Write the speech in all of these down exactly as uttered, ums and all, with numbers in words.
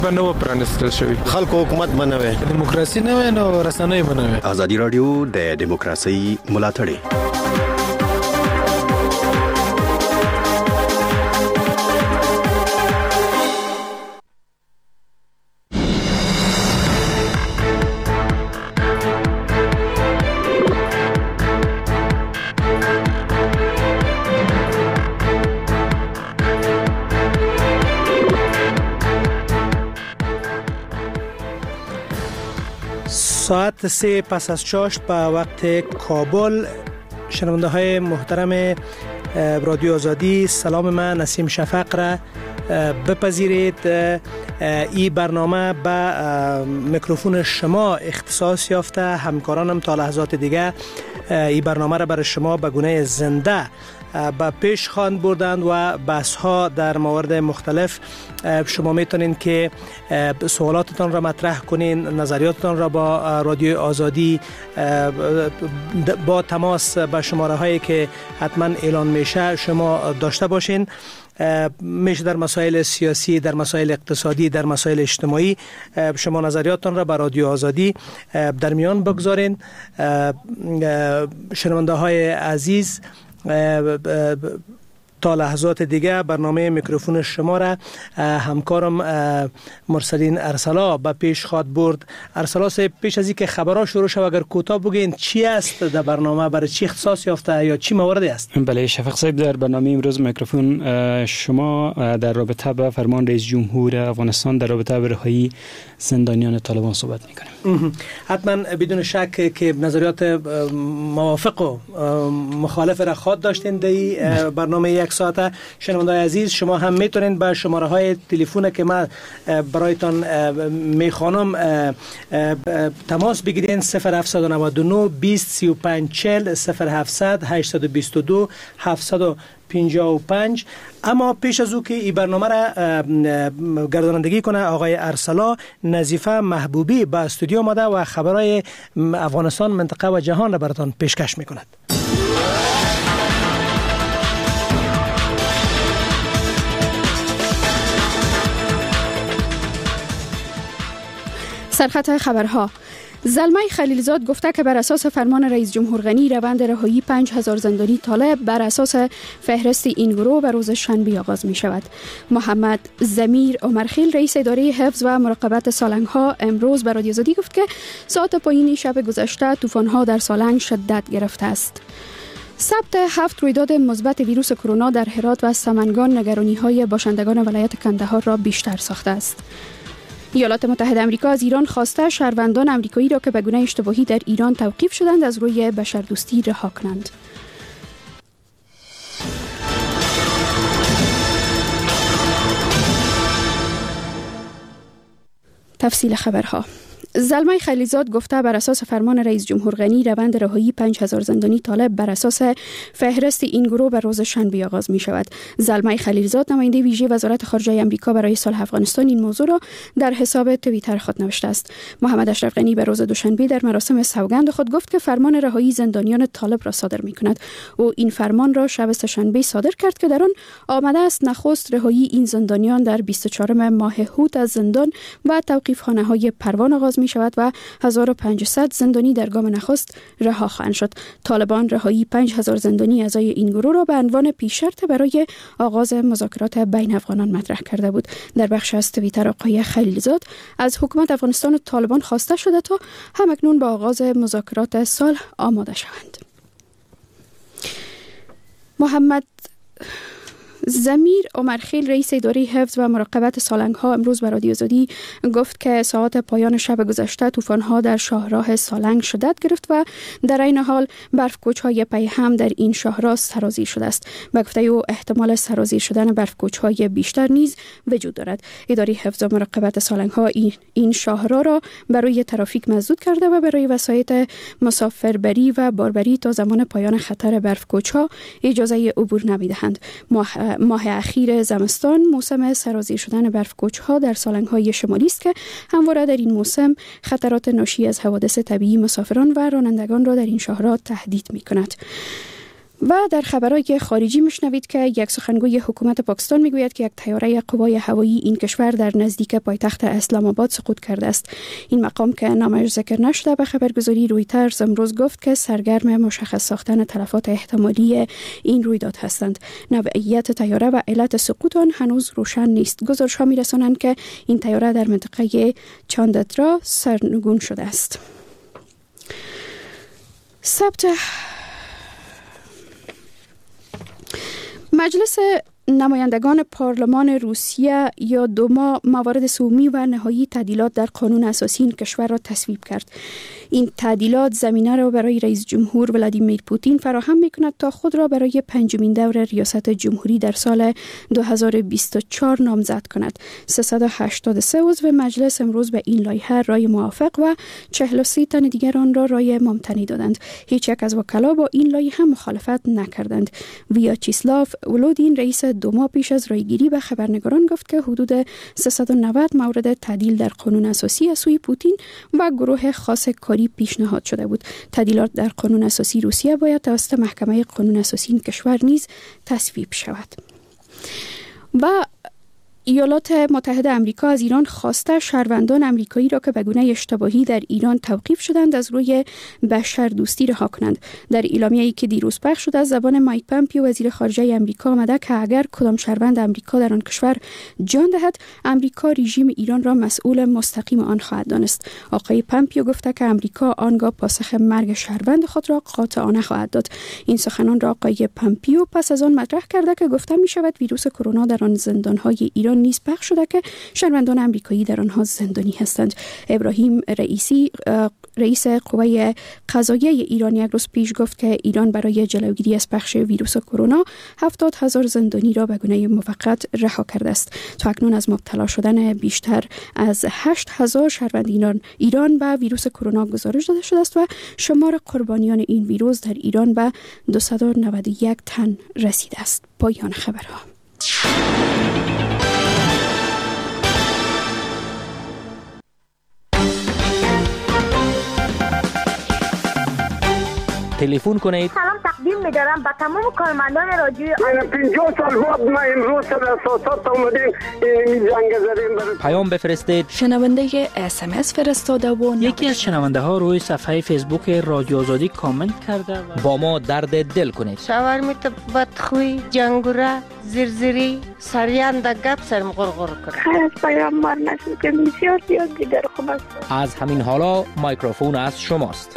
به نو پرانستل شوی خلکو حکومت بنوي دموکراسي نه نو رسنۍ بنوي. ازادي رادیو د دیموکراسي ملاتړي ساعت سه پس از چاشت به وقت کابل. شنونده های محترم رادیو آزادی، سلام من نسیم شفق را بپذیرید. این برنامه به میکروفون شما اختصاص یافته. همکارانم تا لحظات دیگه این برنامه را برای شما به گونه زنده به پیش خواهند بردند و بحث ها در موارد مختلف. شما میتونین که سوالاتتان را مطرح کنین، نظریاتتان را با رادیو آزادی با تماس به شماره هایی که حتما اعلان میشه شما داشته باشین. میشه در مسائل سیاسی، در مسائل اقتصادی، در مسائل اجتماعی شما نظریاتتان را به رادیو آزادی در میان بگذارین. شنونده های عزیز، تا لحظات دیگه برنامه میکروفون شما را همکارم مرسلین ارسلا به پیش خواد برد. ارسلا صاحب، پیش از اینکه خبرها شروع شود اگر کوتاه بگین چی است در برنامه، برای چی اختصاص یافته یا چی مواردی است؟ بله شفق صاحب، در برنامه امروز میکروفون شما در رابطه با فرمان رئیس جمهور افغانستان در رابطه با رهایی زندانیان طالبان صحبت میکنیم. حتما بدون شک که نظریات موافق و مخالف را خود داشتین در برنامه یک ساعته. شنونده‌های عزیز، شما هم میتونید با شماره های تلفن که من برایتان میخوانم تماس بگیرین. صفر هفت نه نه بیست سی و پنج چهل، صفر هفتصد هشتصد و بیست و دو هفتصد و پنجاه و پنج. اما پیش از او که این برنامه را گردانندگی کنه آقای ارسلا، نظیفه محبوبی به استودیو آمده و خبرهای افغانستان، منطقه و جهان را براتان پیشکش میکند. سرخط خبرها. زلمه خلیلزاد گفته که بر اساس فرمان رئیس جمهور غنی روند رهایی پنج هزار زندانی طالب بر اساس فهرست این گروه به روز شنبه آغاز می شود. محمد ضمیر عمرخیل رئیس اداره حفظ و مراقبت سالنگ ها امروز به رادیو آزادی گفت که ساعت پایین شب گذشته طوفان ها در سالنگ شدت گرفته است. ثبت هفت رویداد مثبت ویروس کرونا در هرات و سمنگان نگرانی های باشندگان ولایت کندهار را بیشتر ساخته است. ایالات متحده آمریکا از ایران خواسته شهروندان آمریکایی را که به گونه اشتباهی در ایران توقیف شدند از روی بشردوستی رها کنند. تفصیل خبرها. زلمه خلیلزاد گفته بر اساس فرمان رئیس جمهور غنی روند رهایی پنج هزار زندانی طالب بر اساس فهرست این گروه به روز شنبه آغاز می شود. زلمه خلیلزاد نماینده ویژه وزارت خارجه آمریکا برای صلح افغانستان این موضوع را در حساب توییتر خود نوشته است. محمد اشرف غنی به روز دوشنبه در مراسم سوگند خود گفت که فرمان رهایی زندانیان طالب را صادر می کند. او این فرمان را شب سه‌شنبه صادر کرد که در آن آمده است نخست رهایی این زندانیان در بیست و چهارم ماه هوت از زندان و توقیفخانه های پروان آغاز می شود و هزار و پانصد زندانی در گام نخست رها خواهند شد. طالبان رهایی پنج هزار زندانی اعضای این گروه را به عنوان پیش شرط برای آغاز مذاکرات بین افغانان مطرح کرده بود. در بخش از توییتر آقای خلیلزاد از حکومت افغانستان و طالبان خواسته شده تا همکنون با آغاز مذاکرات صلح آماده شوند. محمد ضمیر عمرخیل رئیس اداره حفظ و مراقبت سالنگ ها امروز به رادیو آزادی گفت که ساعت پایان شب گذشته طوفان ها در شاهراه سالنگ شدت گرفت و در این حال برف کوچ های پی هم در این شاهراه سرازیر شده است. به گفته او احتمال سرازیر شدن برف کوچ های بیشتر نیز وجود دارد. اداره حفظ و مراقبت سالنگ ها این, این شاهراه را برای ترافیک مسدود کرده و برای وسایط مسافربری و باربری تا زمان پایان خطر برف کوچ ها اجازه عبور نمیدهند. ماه اخیر زمستان موسم سرازیر شدن برف کوچ‌ها در سالنگ‌های شمالی است که همواره در این موسم خطرات ناشی از حوادث طبیعی مسافران و رانندگان را در این شهرها تهدید می‌کند. و در خبرهای خارجی میشنوید که یک سخنگوی حکومت پاکستان میگوید که یک طیاره قوای هوایی این کشور در نزدیک پایتخت اسلام آباد سقوط کرده است. این مقام که نامش ذکر نشده به خبرگزاری رویترز امروز گفت که سرگرم مشخص ساختن تلفات احتمالی این رویداد هستند. نوعیت طیاره و علت سقوط آن هنوز روشن نیست. گزارش‌ها می‌رسانند که این طیاره در منطقه چانددرا سرنگون شده است. ثبت مجلس نمایندگان پارلمان روسیه یا دوما موارد سومی و نهایی تعدیلات در قانون اساسی این کشور را تصویب کرد. این تعدیلات زمینه را برای رئیس جمهور ولادیمیر پوتین فراهم می‌کند تا خود را برای پنجمین دور ریاست جمهوری در سال دو هزار و بیست و چهار نامزد کند. سیصد و هشتاد و سه عضو مجلس امروز به این لایحه رای موافق و چهل و سه تن دیگر آن را رای ممتنع دادند. هیچ یک از وکلا با این لایحه مخالفت نکردند. ویاچیسلاو ولودین رئیس دوما پیش از رایگیری به خبرنگاران گفت که حدود سیصد و نود مورد تعدیل در قانون اساسی از سوی پوتین و گروه خاص کاری پیشنهاد شده بود. تعدیلات در قانون اساسی روسیه باید توسط محکمه قانون اساسی این کشور نیز تصویب شود. و ایالات متحده آمریکا از ایران خواسته شهروندان آمریکایی را که به گونه اشتباهی در ایران توقیف شدند از روی بشردوستی رها کنند. در اعلامیه‌ای که دیروز پخش شده از زبان مایک پامپیو وزیر خارجه آمریکا آمده که اگر کدام شهروند آمریکا در آن کشور جان دهد، آمریکا رژیم ایران را مسئول مستقیم آن خواهد دانست. آقای پامپیو گفته که آمریکا آنگاه پاسخ مرگ شهروند خود را قاطعانه خواهد داد. این سخنان را آقای پامپیو پس از آن مطرح کرده که گفته می شود ویروس کرونا در آن زندان‌های ایران نیز پخش شده که شهروندان آمریکایی در آنها زندانی هستند. ابراهیم رئیسی رئیس قوه قضاییه ایران یک روز پیش گفت که ایران برای جلوگیری از پخش ویروس کرونا هفتاد هزار زندانی را به گونه موقت رها کرده است. تا اکنون از مبتلا شدن بیشتر از هشت هزار شهروند ایران ایران به ویروس کرونا گزارش داده شده است و شمار قربانیان این ویروس در ایران به دویست و نود و یک تن رسیده است. پایان خبرها. تلفن کنید. سلام تقدیم می‌دارم به تمام کارمندان رادیو آیا پنجاه سال بعد ما امروز در اساسات اومدیم این جنگ زدیم برای پیام بفرستید. شنونده اس ام اس فرستاده و یکی از شنونده ها روی صفحه فیسبوک رادیو آزادی کامنت کرده و با ما درد دل کنید. شاورمیت بدخوی جنگوره زرزری سریان د گپ سرم غرغر کرد. خیر از پیامبر نشد که بسیار زیاد دیگر خوب است. از همین حالا میکروفون از شماست.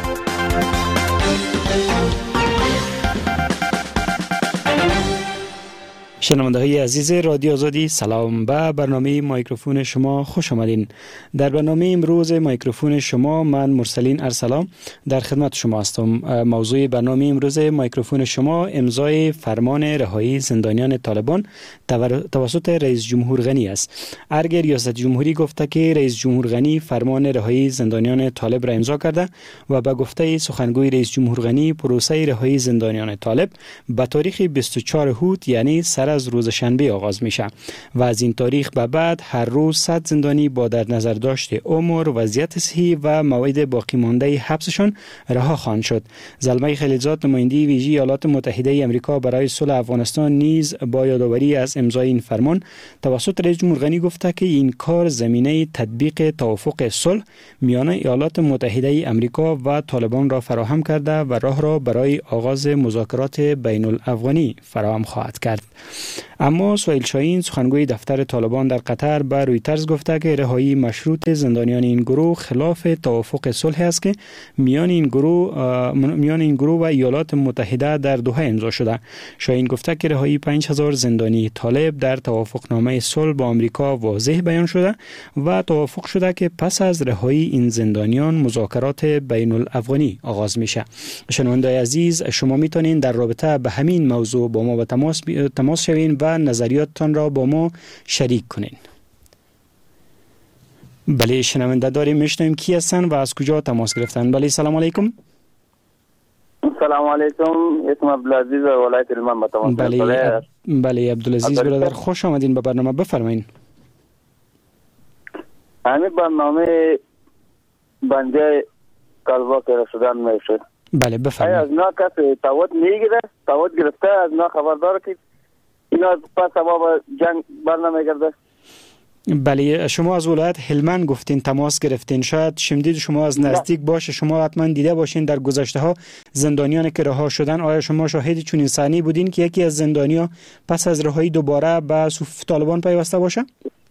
شنونده های عزیز رادیو آزادی، سلام. به برنامه میکروفون شما خوش آمدین. در برنامه امروز میکروفون شما من مرسلین ارسلان در خدمت شما هستم. موضوع برنامه امروز میکروفون شما امضای فرمان رهایی زندانیان طالبان توسط رئیس جمهور غنی است. ارگ ریاست جمهوری گفته که رئیس جمهور غنی فرمان رهایی زندانیان طالب را امضا کرده و به گفته سخنگوی رئیس جمهور غنی پروسه رهایی زندانیان طالب به تاریخ بیست و چهار هوت یعنی سر از روز شنبه آغاز میشه و از این تاریخ به بعد هر روز صد زندانی با در نظر داشت عمر، وضعیت صحی و موعد باقی مانده حبسشان رها خواهند شد. زلمه خلیلزاد نماینده ویژه ایالات متحده آمریکا برای صلح افغانستان نیز با یادآوری از امضای این فرمان توسط رئیس جمهور غنی گفته که این کار زمینه تطبیق توافق صلح میان ایالات متحده آمریکا و طالبان را فراهم کرده و راه را برای آغاز مذاکرات بین الافغانی فراهم خواهد کرد. اما سهیل شاهین سخنگوی دفتر طالبان در قطر به رویترز گفته که رهایی مشروط زندانیان این گروه خلاف توافق صلح است که میان این گروه میان این گروه و ایالات متحده در دوحه امضا شده. شاهین گفته که رهایی پنج هزار زندانی طالب در توافقنامه صلح با آمریکا واضح بیان شده و توافق شده که پس از رهایی این زندانیان مذاکرات بین الافغانی آغاز میشه. شنوندگان عزیز، شما میتونین در رابطه به همین موضوع با ما به تماس تماس شوین و نظریاتتان را با ما شریک کنین. بله، شنونده داریم، میشنویم کی هستن و از کجا تماس گرفتن. بله، سلام علیکم. سلام علیکم، اسم عبدالعزیز ولایت علمان با تماس. بله بله عبدالعزیز برادر، خوش آمدین به برنامه، بفرمایید. همین برنامه بنده کلوا که رسیدن میشه. بله بفرمایید. از نا کسی تاوت میگیره تعهد گرفته از اینا خبردار که اینا پس سبب جنگ برنامه گرده. بله شما از ولایت هلمند گفتین تماس گرفتین، شاید شمدید شما از نزدیک باشه، شما حتما دیده باشین در گذشته ها زندانیان که رها شدن، آیا شما شاهد چنین صحنه‌ای بودین که یکی از زندانیان پس از رهایی دوباره به صفوف طالبان پیوسته باشه؟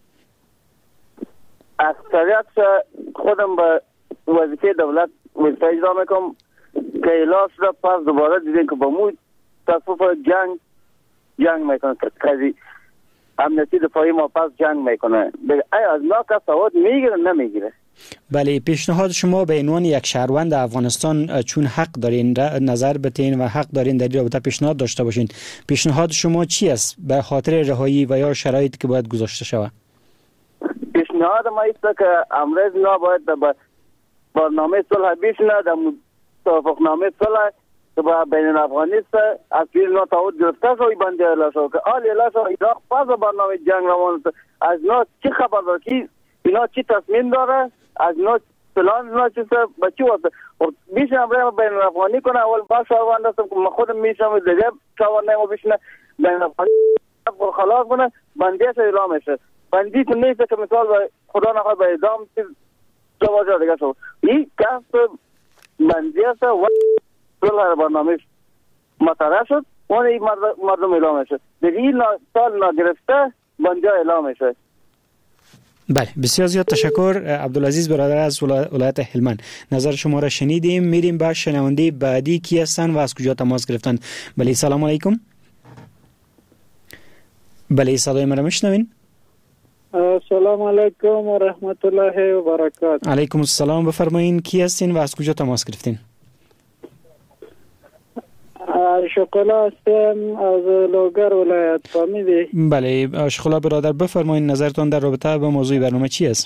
اکثریت خودم به وظیفه دولت وظیفه اجرا میکنم که اعلام شده پس دوباره دیدین که با مو تصفیف جنگ جنگ میکنه کسی امنیتی دفاعی ما پس جنگ میکنه. آیا از ما کس تعهد میگیره نمیگیره؟ بله پیشنهاد شما به عنوان یک شهروند افغانستان چون حق دارین نظر بتین و حق دارین در این رابطه پیشنهاد داشته باشین، پیشنهاد شما چی است به خاطر رهایی و یا شرایطی که باید گذاشته شود؟ پیشنهاد ما است که امروز نا باید به برنامه صلح بشینه، در توافقنامه صلح که با بین الافغانی است از پیر نا تعهد گرفته شوی بنده اعلام شد که آل اعلام شد عراق پس برنامه جنگ روان است. از اینا چی خبر داره که اینا چی تصمیم داره، از اینا پلان اینا چی به چی واسه بیشتر امروز بین الافغانی کنه. اول با شهروند هستم که من خودم میشم دیگه شهروند نمو بشینه بین الافغانی خلاص کنه بنده اعلام اعلام میشه. بندی تو نیست که مثال خدا نخواد به اعدام جواز دیگه شد. این کس بندی است و صلح برنامه مطرح شد اون این مردم اعلام میشه. در این سال نگرفته بندی اعلام میشه. بله بسیار زیاد تشکر عبدالعزیز برادر از ولایت هلمند، نظر شما را شنیدیم. میریم به شنونده بعدی کی هستن و از کجا تماس گرفتن؟ بله سلام علیکم. بله صدای من را میشنوین؟ سلام علیکم و رحمت الله و برکاته. علیکم السلام، بفرمایین کی هستین و از کجا تماس گرفتین؟ شکلا هستم از لوگر ولایت فهمیدی؟ بله شکلا برادر بفرمایین نظرتون در رابطه با موضوع برنامه چی است؟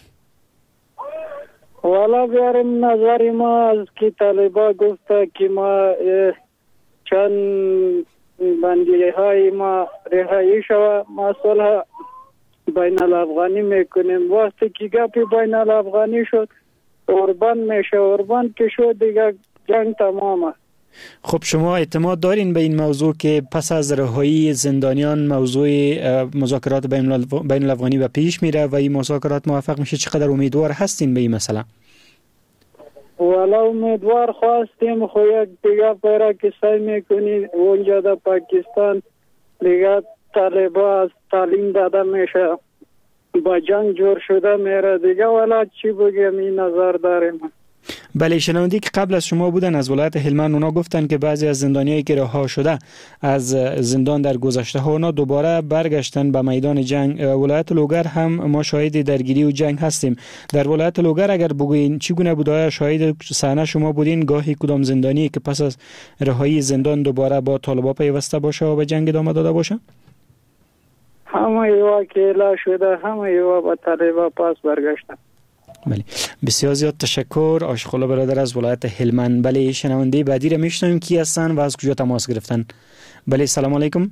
والا بیارم نظر ما از که طالبا گفته که ما چند بندی های ما رهایی شوه ما صلح بین الافغانی میکنیم. وقتی که گپی بین الافغانی شد اوربان میشه، اوربان که شد دیگه جنگ تمامه. خب شما اعتماد دارین به این موضوع که پس از رهایی زندانیان موضوع مذاکرات بین الافغانی به پیش میره و این مذاکرات موفق میشه؟ چقدر امیدوار هستین به این مسئله؟ والا امیدوار خواستیم خو یک دیگه پیرا که سعی میکنی اونجا در پاکستان دیگه طالبا از تعلیم داده میشه با جنگ جور شده میره دیگه. والا چی بگیم این نظر داریم. بله شنوندی که قبل از شما بودن از ولایت هلمند اونا گفتن که بعضی از زندانیایی که رها شده از زندان در گذشته ها اونا دوباره برگشتن به میدان جنگ. ولایت لوگر هم ما شاهد درگیری و جنگ هستیم. در ولایت لوگر اگر بگوین چگونه بود؟ آیا شاهد صحنه شما بودین گاهی کدام زندانی که پس از رهایی زندان دوباره با طالبان پیوسته باشه و به جنگ ادامه داده باشه؟ همه یوا که اعلام شده همه یوا با طالبان پاس برگشتن. بله بسیار زیاد تشکر آشخالا برادر از ولایت هلمند. بله شنونده بعدی را میشنویم کی هستن و از کجا تماس گرفتن؟ بله سلام علیکم.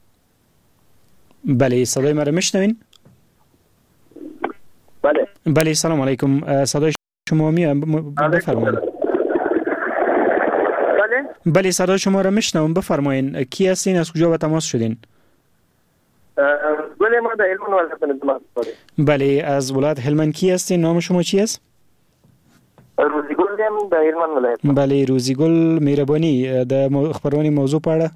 بله صدای ما را میشنوین؟ بله بله سلام علیکم، صدای شما می بفرمایید. بله بله صدای شما را میشنوم بفرمایید کی هستین از کجا به تماس شدین؟ بله ما در هلمند ولایت تماس شدیم. بله از ولایت هلمند کی هستین؟ نام شما چی است؟ روزیگل هم در هلمند ولایت. بله روزیگل مهربانی در خبرانی موضوع پاړه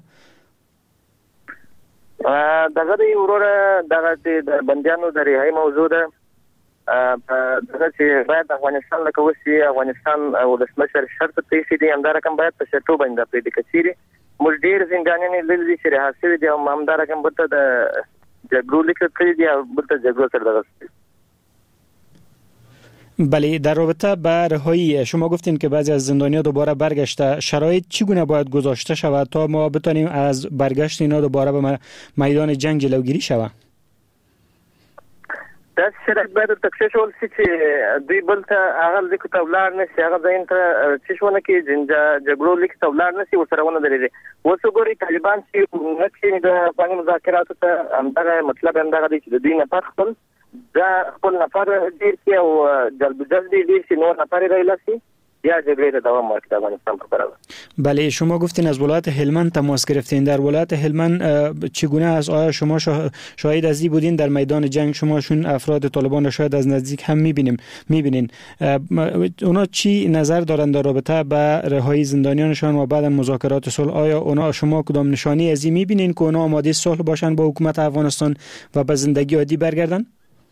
دغه د اورور دغه د بندیانو د رهایی موضوع ده. دغه چې باید افغانستان لکه وسی افغانستان ولسمشر شرط پیښې دي همدا رقم باید په شرطو باندې پرې د کثیره موږ ډیر زندانیان لیدل چې رها شوي دي او همدا رقم بته د جګړو لیکل کړي دي او بته جګړو سره دغه. بله در رابطه با رهایی شما گفتین که بعضی از زندانیان دوباره برگشته، شرایط چگونه باید گذاشته شود تا ما بتونیم از برگشت اینا دوباره به میدان جنگ جلوگیری شود؟ دا شرایط باید تکشف شول چې دوی بل ته هغه لیک ته ولاړ نشي، هغه ځین ته چې شونه کې جګړو لیک ته ولاړ نشي ورسره ونه درېږي. اوس وګورئ طالبان چې نکې د افغاني مذاکراتو ته همدغه مطلب همدغه دی چې د دوی نفر خپل دا خپل نفر ډېر شي او جلب جلب ډېر شي نور نفر یې رایلاسي یا جبهه را دوام ورکړي افغانستان په برابر. بله، شما گفتین از ولایت هلمند تماس گرفتین. در ولایت هلمند چگونه است؟ آیا شما شاهد ازی بودین در میدان جنگ؟ شماشون افراد طالبان را شاید از نزدیک هم میبینیم میبینین. اونا چی نظر دارند در رابطه با رهایی زندانیانشان و بعد مذاکرات صلح؟ آیا اونا شما کدام نشانی ازی میبینین که اونا آماده صلح باشن با حکومت افغانستان و به زندگی عادی برگردن؟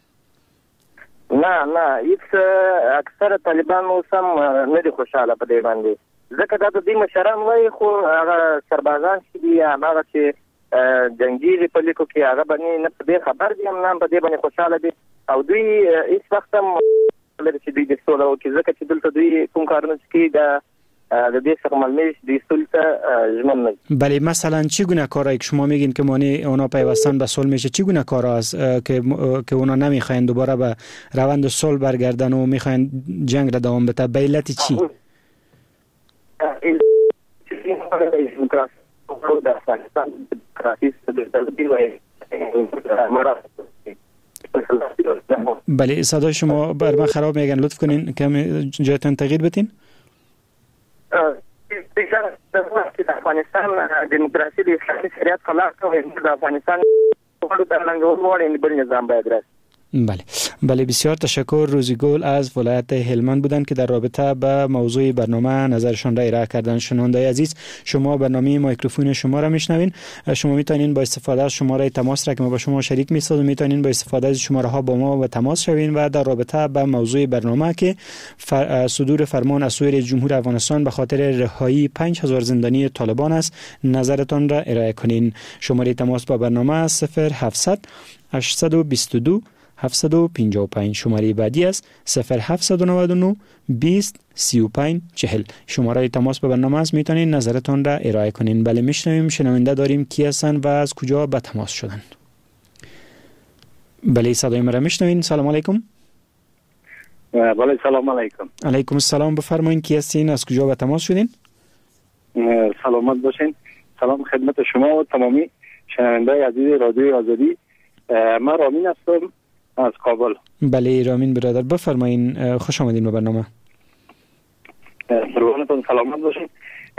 نه نه هیڅ اکثر طالبان اوس هم نه دي خوشاله په دې باندې، ځکه دا د دې مشران وایي خو هغه سربازان چې دي هغه چې جنگي دي په لیکو کې هغه باندې نه په دې خبر دي، هم نه په دې باندې خوشاله دي او دوی هیڅ وخت هم لري چې دوی د سوله وکړي، ځکه چې دلته دوی کوم کارونه کوي د د دې څخه ملمش د سولته ژمن نه. بله، مثلا چگونه کارایی که شما میگین که معنی اونا پیوستن به صلح میشه، چگونه کارا است که که اونا نمیخواین دوباره به روند صلح برگردن و میخواین جنگ را دوام بده؟ به علت چی؟ بله، صدای شما بر من خراب میگن، لطف کنین کم جایتون تغییر بدین. د افغانستان دیموکراسي د اسلامي شریعت خلاف کوي، د افغانستان په اړه د لنګول وړاندې بل نظام باید راشي. بله بله، بسیار تشکر. روزیگل از ولایت هلمند بودند که در رابطه با موضوع برنامه نظرشان را ارائه کردند. شنونده‌های عزیز، شما برنامه مایکروفون شما را میشنوین. شما میتونین با استفاده از شماره تماس را که ما با شما شریک می‌سازیم، میتونین با استفاده از شماره ها با ما به تماس شوین و در رابطه با موضوع برنامه که فر... صدور فرمان از سوی جمهور افغانستان به خاطر رهایی پنج هزار زندانی طالبان است نظرتان را ارائه کنین. شماره تماس با برنامه صفر هفتصد هشتصد و بیست و دو هفتصد و پنجاه و پنج. شماره بعدی است صفر هفتصد و نود و نه بیست سی و پنج چهل. شماره تماس به برنامه است، میتونین نظرتون را ارائه کنین. بله، میشنویم. شنونده داریم کی هستن و از کجا به تماس شدن؟ بله، صدای مرا میشنوین. سلام علیکم. بله، سلام علیکم. علیکم السلام. بفرمایید کی هستین، از کجا به تماس شدین؟ سلامت باشین. سلام خدمت شما و تمامی شنونده عزیز رادیو آزادی. من رامین هستم از کابل. بله رامین برادر، بفرمایین. خوش آمدین به برنامه. سلامتون سلامت باشین.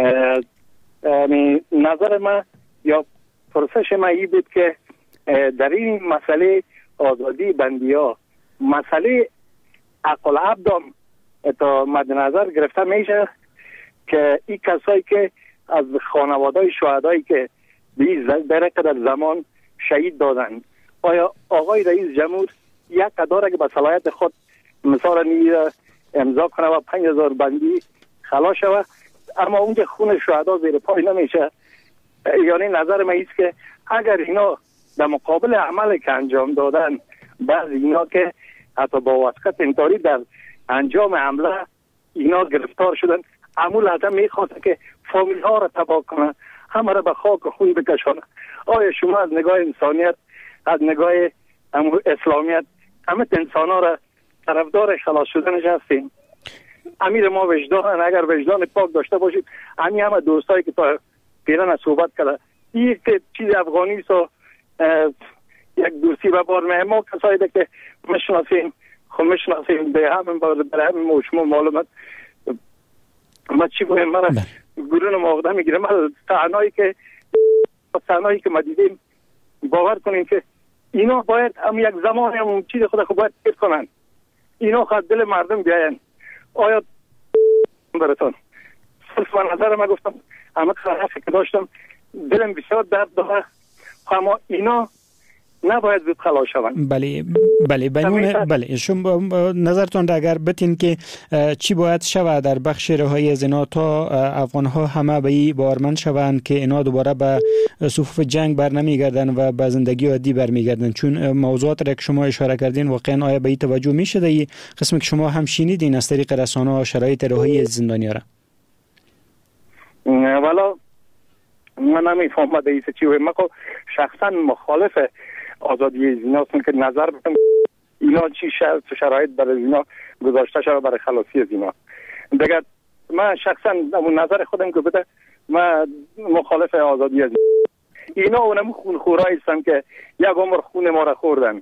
نظر من یا پرسش من این بود که در این مسئله آزادی بندی ها مسئله عقل عبدم تا مد نظر گرفته میشه که این کسایی که از خانواده شهدایی که در قدر زمان شهید دادن، آیا آقای رئیس جمهور یک داره که به صلاحیت خود مثلا نیره امضا کنه و پنج هزار بندی خلاص شود، اما اونجا خون شهدا زیر پای نمیشه؟ یعنی نظر من ایست که اگر اینا در مقابل عمل که انجام دادن، بعض اینا که حتی با واسطه انتاری در انجام حمله اینا گرفتار شدن، عمول حتی میخواست که فامیل ها را تباه کنه، همه را به خاک و خون بکشانه. آیا شما از نگاه انسانیت، از نگاه اسلامیت همه انسان ها را طرفدار خلاص شدنش هستیم؟ امیر ما وجدان، اگر وجدان پاک داشته باشید، همین همه دوستایی که تا پیران صحبت کرده، یک چیز افغانی سو یک دوستی به بار مهم ما کسایی ده که مشناسیم خب مشناسیم به همین برای همین موشمون معلومت ما چی گویم مرا گرون مواقع میگیرم. تعنایی که تعنایی که ما دیدیم باور کنیم که اینا باید هم یک زمان هم چیز خود خود باید تیر کنن، اینا خود دل مردم بیاین. آیا براتون صرف من نظر ما گفتم همه حرفی که داشتم دلم بسیار درد داره، اما اینا نباید زود خلاص شوند. بله بله بنون بله شما نظرتون را اگر بتین که چی باید شود در بخش رهایی از اینا تا افغان ها همه به این باورمند شوند که اینا دوباره به صفوف جنگ بر نمیگردن و به زندگی عادی برمیگردن؟ چون موضوعات را که شما اشاره کردین واقعا آیا به این توجه میشه؟ این قسمی که شما هم شنیدین از طریق رسانه ها شرایط رهایی از زندانیا را؟ والا من نمیفهمم دیگه چی و من شخصا مخالف آزادی زینا هستم که نظر بدم اینا چی شرط شرایط برای زینا گذاشته شده برای خلاصی زینا. دیگه من شخصا اون نظر خودم که بده من مخالف آزادی زینا. اینا اونم خونخورایی هستن که یک عمر خون ما را خوردن.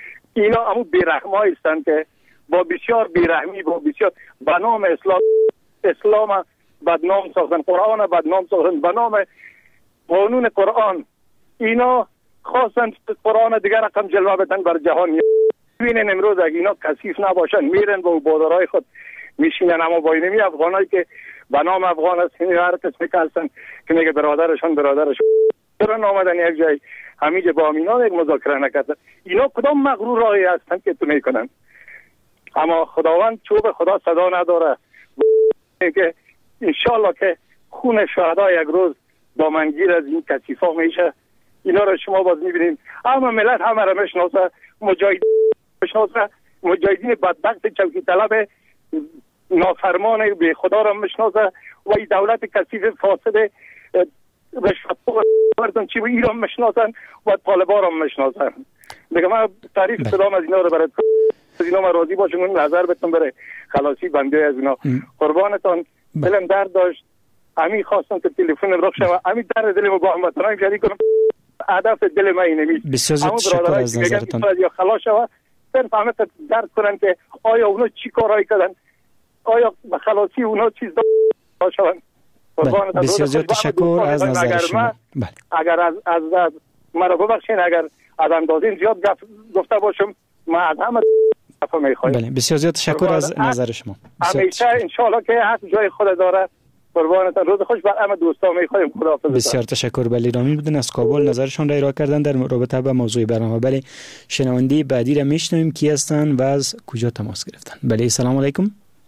اینا همون بیرحمایی هستن که با بسیار بیرحمی با بسیار به نام اسلام اسلام بدنام ساختن، قرآن بدنام ساختن به نام قانون قرآن. اینا خواستن قرآن دیگر رقم جلوه بدن بر جهان. ببینن امروز اگه اینا کثیف نباشن میرن با بادرهای خود میشینن، اما با اینمی افغانایی که به نام افغان هستن هر قسمی که هستن که میگه برادرشان برادرشان برن آمدن یک جای همیشه با اینا یک مذاکره نکردن. اینا کدام مغرور راهی هستن که تو میکنن؟ اما خداوند چوب خدا صدا نداره که انشالله که خون شهدا یک روز دامنگیر از این کثیفا میشه. اینا رو شما باز میبینید، اما ملت همه رو میشناسه، مجاهدین میشناسه، مجاهدین بدبخت چوکی طلب نافرمان به خدا رو میشناسه و این دولت کثیف فاسد رشوتخور مردم چی و ایران میشناسن و طالبان رو میشناسن. دیگه من تعریف صدام از اینا رو برات از اینا من راضی باشم، اون نظر بتون بره خلاصی بنده از اینا. قربانتان، دلم درد داشت، همین خواستم که تلفن رو بخشم، همین درد دلم با هموطنان شریک کنم. هدف دل من اینه. بسیار زیاد تشکر از نظرتان. یا خلاص شود صرف همه درد کنن که آیا اونا چی کارایی کردن، آیا به خلاصی اونا چیز داشتن. بسیار زیاد تشکر از نظر شما. اگر از از مرا ببخشین اگر از اندازه زیاد گفته باشم، ما از همه دفعه میخوایم. بله، بسیار زیاد تشکر از نظر شما. همیشه انشالله که حق جای خود داره. قربانتان، روز خوش بر همه دوستان میخوایم. خداحافظ. بسیار تشکر. بله، رامی بودن از کابل نظرشون را ارائه کردن در رابطه با موضوع برنامه. بله، شنونده بعدی را میشنویم کی هستن و از کجا تماس گرفتن. بله، سلام علیکم.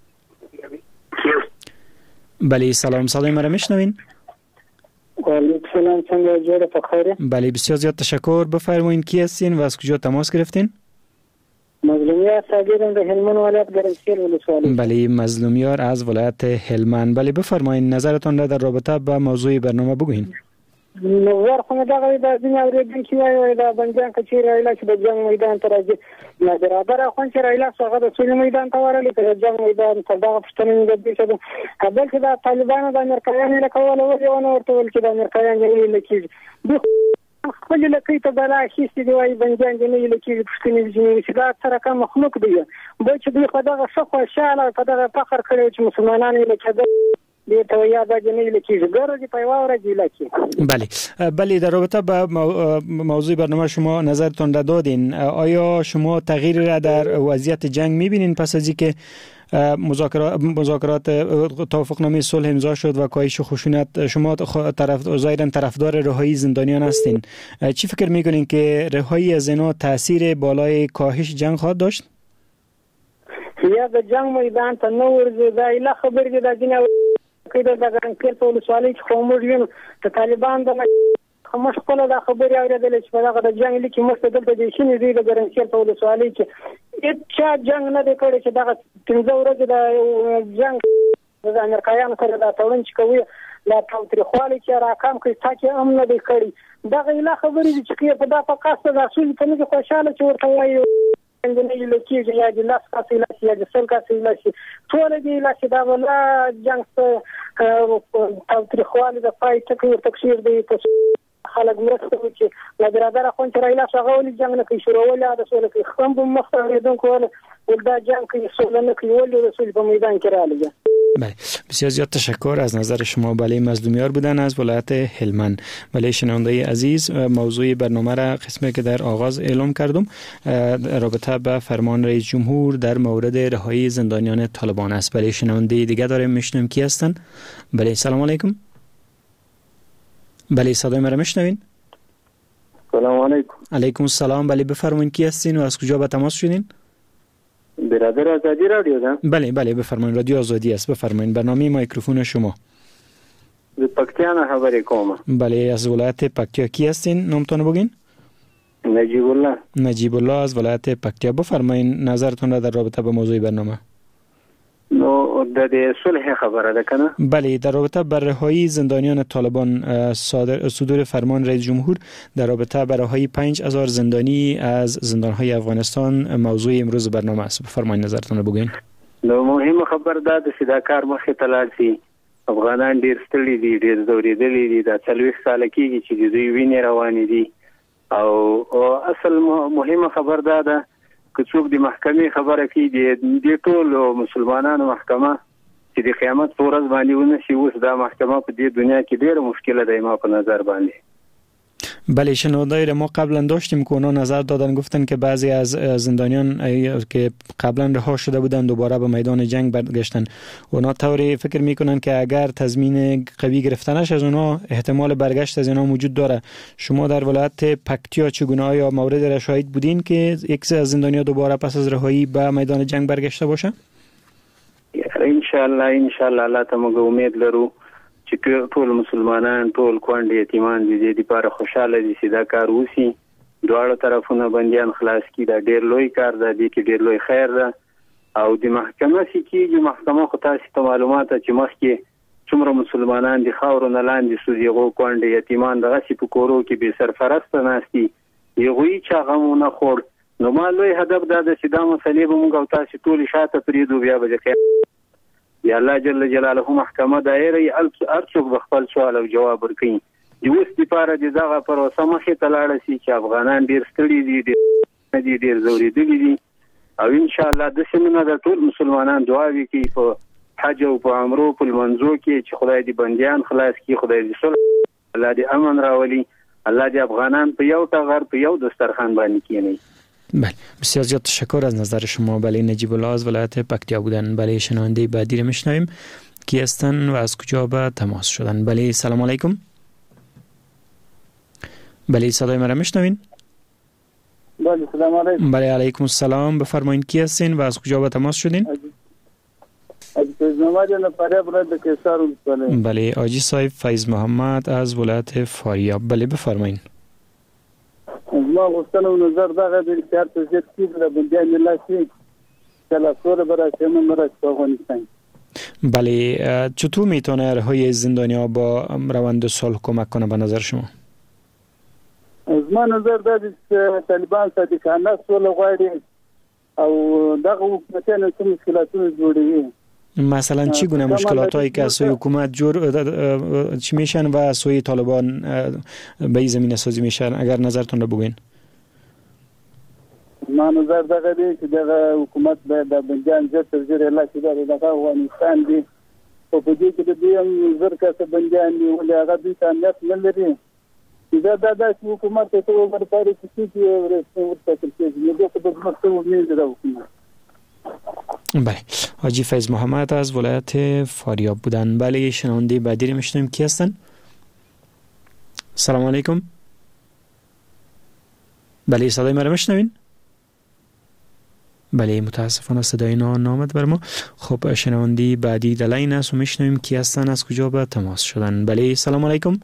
بله، سلام، صدای مرا میشنوین؟ علیکم سلام، چنگ جوره فخاره. بله، بسیار زیاد تشکر. بفرمایید کی هستین و از کجا تماس گرفتین؟ مظلومیار ساگیرم به هلمند ولایت گرمسیر ولسوالی. بله، مظلومیار از ولایت هلمند. بله، بفرمایید نظرتون را در رابطه با موضوع برنامه بگوین. نظر خو دغه د دنیا ورېدل کی وایي دا بنجان کچیر ایله چې د جنگ میدان ته راځي نه برابر خو چې ایله څنګه د سولې میدان ته ورالي د جنگ میدان ته دا پښتنې د دې څه قبل چې د طالبانو د امریکایانو له کوله وایي او نو ورته ول چې د امریکایانو له کې خپل لکې ته بلا هیڅ دی وایي بنجان نه لکې پښتنې چې دا سره کوم مخلوق دی به چې دوی خدای څخه خوشاله په دغه فخر کړی چې مسلمانان له کې دې ته یاد غنی لکه ګرځي په واوره دی لکه. بله بله، در رابطه با موضوع برنامه شما نظرتون را دادین. آیا شما تغییر را در وضعیت جنگ میبینین پس از اینکه مذاکرات مذاکرات توافقنامه صلح امضا شد و کاهش خشونت؟ شما طرف ظاهرا طرفدار رهایی زندانیان هستین. چی فکر میکنین که رهایی از اینا تاثیر بالای کاهش جنگ خواهد داشت؟ یا د جنگ میدان ته نو ورځي دا اله خبر دي د دنیا کله دا ګرانکل په ولسوالۍ کې کومور وینو ته طالبان د خمس کله دا خبري اوریدل چې په دغه د جنگ لیکي مستدل د شینې دی د ګرانکل په ولسوالۍ کې هیڅ جنگ نه دی کړی چې دغه څنګه ورځي د جنگ د امریکایانو سره دا تړون چې کوي لا تاوتریخوالي چې راکام کوي تاکي هم نه دی کړی دغه اله خبري چې په دغه قصد د اصول په نه خوشاله چې ورته وایي څنګه لکه یا د لاس کاسې لاس یا د سل کاسې لاس ټول دی لاس دا ولا جنگ او تاریخوالي د پای ټکو تکثیر دی خلک مرسته وکړي لا برادر خو چې رايلا شغول جنگ نه کوي شروع ولا د سول کې خپل په مختاریدون کول ولدا جنگ کې سول نه کوي ول رسول په میدان کې رالیږي. بله، بسیار زیاد تشکر از نظر شما. بله، مظلومیار بودن از ولایت هلمند. بله شنونده عزیز، موضوع برنامه را قسمی که در آغاز اعلام کردم رابطه به فرمان رئیس جمهور در مورد رهایی زندانیان طالبان است. بله شنونده دیگه داریم، میشنویم کی هستن. بله سلام علیکم. بله صدای مرا میشنوین؟ سلام علیکم. علیکم السلام. بله بفرمایید کی هستین و از کجا به تماس شدین؟ برادر آزادی رادیو ده؟ بله بله بفرمایید، رادیو آزادی است. بفرمایید، برنامه میکروفون شما. از پکتیا نه خبرې کوم. بله، از ولایت پکتیا کی هستین؟ نامتون بگین؟ نجیب الله. نجیب الله از ولایت پکتیا. بفرمایید نظرتون را در رابطه با موضوع برنامه. نو د صلح خبره ده کنه؟ بله، در رابطه با رهایی زندانیان طالبان صادر صدور فرمان رئیس جمهور در رابطه با رهایی پنج هزار زندانی از زندانهای افغانستان موضوع امروز برنامه است. بفرمایید نظرتون رو بگوین. نو مهم خبر ده د صداکار مخه تلاسي افغانان ډیر ستړي دي، ډیر زورېدلي دي. د څلوېښت ساله کېږي چې دوی وینې روانې دي او اصل مهمه خبر ده ده که څوک د محکمې خبره کوي د ټول مسلمانانو محکمه چې د قیامت په ورځ باندې ونشي. اوس دا محکمه په دې دنیا کې ډېره مشکله ده ما په نظر باندې. بله شنوندای ما قبلا داشتیم که اونا نظر دادن، گفتن که بعضی از زندانیان که قبلا رها شده بودن دوباره به میدان جنگ برگشتن. اونا طوری فکر میکنن که اگر تضمین قوی گرفتنش از اونا احتمال برگشت از اینا موجود داره. شما در ولایت پکتیا چگونه آیا مورد را شاهد بودین که یک از زندانیا دوباره پس از رهایی به میدان جنگ برگشته باشه؟ ان شاء الله ان شاء الله الله ته موږ امید لرو چې ټول مسلمانان ټول کونډې یتیمان دي د دې لپاره خوشاله دي چې دا کار وشي. دواړو طرفونو بندیان خلاص کړي. دا ډېر لوی کار دی، دې کې ډېر لوی خیر ده. او د محکمه چې کېږي، محکمه خو تاسو ته معلومات چې مخکې څومره مسلمانان د خاورو نه لاندې سوځي، هغو کونډې یتیمان دغسې په کورو کې بې سرپرسته ناست دي، هغوی چا غم ونه خوړ. نو ما لوی هدف دا ده چې دا مسلې به موږ او تاسو ټولې شاته پرېږدو، بیا به د قیامت یا الله جل جلاله محکمه دایره هر څوک به خپل سوال او جواب ورکوي. د اوس دپاره د دغه پروسه مخې ته لاړه شي چې افغانان ډېر ستړي دي، ډېر ډېر ځورېدلي دي. او انشاءالله داسې نه ده، ټول مسلمانان دعاوې کوي په حج او په عمرو په لمانځو کې چې خدای دې بندیان خلاص کړي، خدای دې صلح، الله دې امن راولي، الله دې افغانان په یو ټغر په یو دسترخوان باندې کېنوي. بله بسیار زیاد تشکر از نظر شما. بله نجیب الله از ولایت پکتیا بودن. بله شنونده بعدی رو میشنویم کی هستن و از کجا به تماس شدن. بله سلام علیکم. بله صدای مرا میشنوین؟ بله سلام علیکم. بله علیکم السلام. بفرمایید کی هستین و از کجا به تماس شدین؟ از فیض محمد از فاریاب ولایت کیسار ولسوالی. بله آجی صاحب فیض محمد از ولایت فاریاب. بله بفرمایید. ما غوښتنه و نظر دغه دی چې هر څه زیات کېږي د بندیان ملت شي که لا سوله به راشي امن به راشي په افغانستان. بله چطور میتونه رهایی زندانیا با روند صلح کمک کنه به نظر شما؟ از ما نظر دا دی چې طالبان صادقانه سوله غواړي او دغه حکومتیان څه مشکلاتونه جوړوي. مثلا چی گونه مشکلات هایی که از سوی حکومت جور چی میشن و از سوی طالبان به این زمینه سازی میشن؟ اگر نظرتون رو بگوین. ما نظر دغه دی چې دغه حکومت باید د بندیان ژر تر ژره اعلان کړي. دغه افغانستان دی او په دې کې د دوی هم زر کسه بندیان دي ولې هغه دوی ته امنیت نه لري. دا دا داسې حکومت ته ورته پارې کېږي ورته کېږي نو دغه به زموږ څه امید ده حکومت. بله حاجی فیض محمد از ولایت فاریاب بودن. بله شنونده بعدی رو میشنویم کی هستن؟ سلام علیکم. بله صدای ما رو میشنوین؟ بله متاسفانه صدای نامد بر ما. خب شنونده بعدی دلین است و میشنویم کی هستن از کجا به تماس شدن. بله سلام علیکم.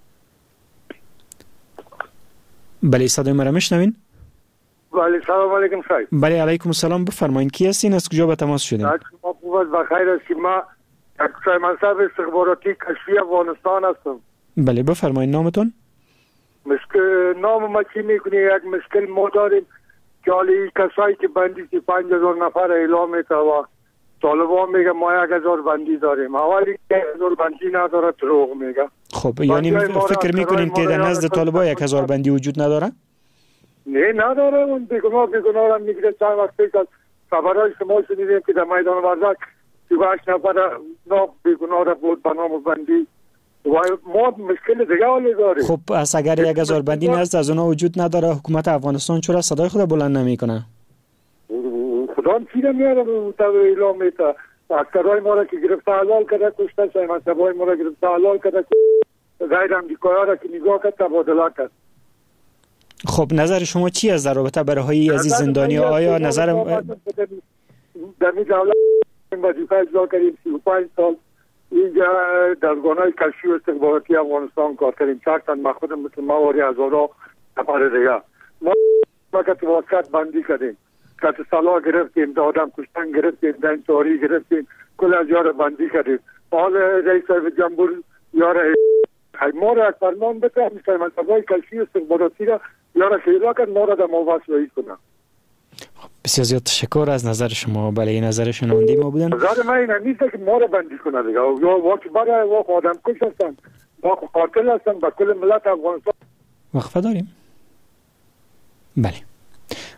بله صدای ما رو میشنوین؟ بله سلام علیکم صاحب. بله علیکم السلام. بفرمایید کی هستین از کجا به تماس شدین؟ شما خوب بخیر هستید. ما صاحب منصب استخباراتی کشفی افغانستان هستم. بله بفرمایید نامتون؟ مشکل نام ما چی میکنی؟ یک مشکل ما داریم که حالی کسایی که بندی سی پنج هزار نفر اعلام میته و طالبان میگه ما یک هزار بندی داریم. اولی یک هزار بندی نداره دروغ میگه. خب یعنی فکر میکنین که در نزد طالبان یک هزار بندی وجود نداره؟ نه نداره. اون بیگناه بیگناه هم میگیره. چند وقت پیش از خبرهای شما شنیدیم که در میدان ورزش سی و هشت نفر ناب بیگناه را بود به نام بندی و ما مشکل دیگه حالی داریم. خب از اگر یک هزار بندی نزد از اونا وجود نداره حکومت افغانستان چرا صدای خود بلند نمیکنه؟ خدا هم چی نمیاره به اعلام میته. اکثرهای ما را که گرفته حلال کرده کشته شاید مذهبهای ما را گرفته حلال کرده غیر امریکایی ها را که نگاه کرد تبادله کرد. خب نظر شما چی از در رابطه با رهایی از این زندانی؟ آیا نظر در می دولت وظیفه اجرا کردیم سی و پنج سال اینجا در گانهای کشفی و استخباراتی افغانستان کار کردیم. چند تن ما خودم مثل مواری هزارها نفر دیگه ما که تو واسط بندی کردیم که سلاح گرفتیم دا آدم کشتن گرفتیم دا انتحاری گرفتیم کل از یار بندی کردیم. حال رئیس جمهور یار ما را یک فرمان بده مثل منصبهای کشفی و استخباراتی را یارا خیلی کرد ما را در موضوع رایی کنم. بسیار زیاد تشکر از نظر شما. بله این نظر شنونده ما بودن. نظر من این نیست که ما را بندی کنه دیگه. یا واقع برای واقع آدم کش هستن واقع قاتل هستن با کل ملت افغانستان. وقفه داریم؟ بله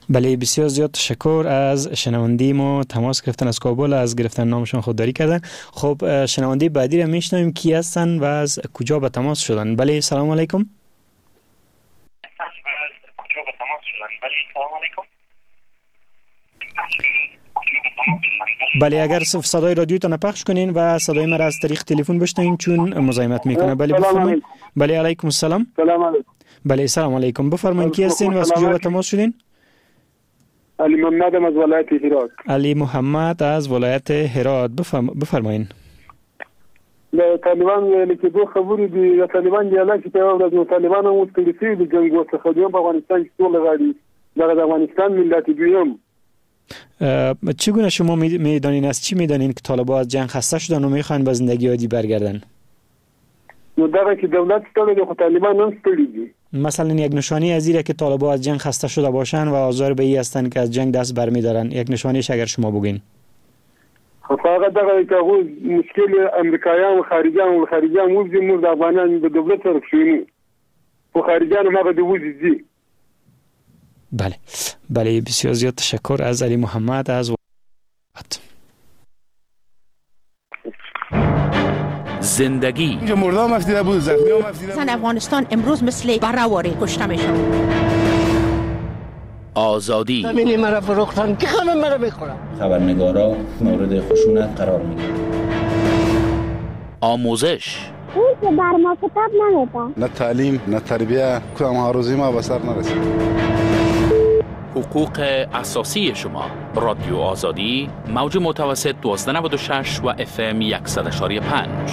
بله بسیار زیاد تشکر از شنونده ما تماس گرفتن از کابل، از گرفتن نامشون خودداری کردن. خب شنونده بعدی رو میشنویم کی هستن و از کجا به تماس شدن. بله سلام علیکم. بله اگر صدای رادیوتون پخش کنین و صدای ما را از طریق تلفن بشنوین چون مزاحمت میکنه. بله بفرمایید. بله علیکم السلام. سلام علیکم. بله سلام علیکم. بفرمایید کی هستین و از کجا به تماس شدین؟ علی محمد از ولایت هرات. علی محمد از ولایت هرات. بفرمایید. د طالبان ویل کې دوه خبرې دي. د طالبان دی الله چې په ورځ طالبان هم مستقلی دي جنگ څخه دوی په افغانستان کې ټول غاړي د افغانستان ملت دویم. چگونه شما میدانین از چی میدانین که طالبان از جنگ خسته شدن و میخوان به زندگی عادی برگردن؟ نو دغه چې دولت ستړي دي خو طالبان هم ستړي دي. مثلا یک نشانی از اینه که طالبان از جنگ خسته شده باشن و آزار به ای هستن که از جنگ دست برمیدارن. یک نشانیش اگر شما بگین. هغه دغه چې هغه مشکل امریکایان و خارجيان و خارجيان موږ موږ د افغانانو د دولت سره شوینو خو خارجيان هغه د وځي دي. بله بله بسیار زیاد تشکر از علی محمد از زندگی اینجا مردم مفتیده بود زخمی هم مفتیده بود. زن افغانستان امروز مثل برهواری کشته میشن. آزادی زمینی مرا فروختن که همه مرا میخورن. خبرنگارا مورد خشونت قرار میگیرن. آموزش اون که بر ما کتاب نمیده. نه تعلیم نه تربیه کدام هاروزی ما به سر نرسید. حقوق اساسی شما. رادیو آزادی موج متوسط دوازده نود و شش و اف ام صد و پنج.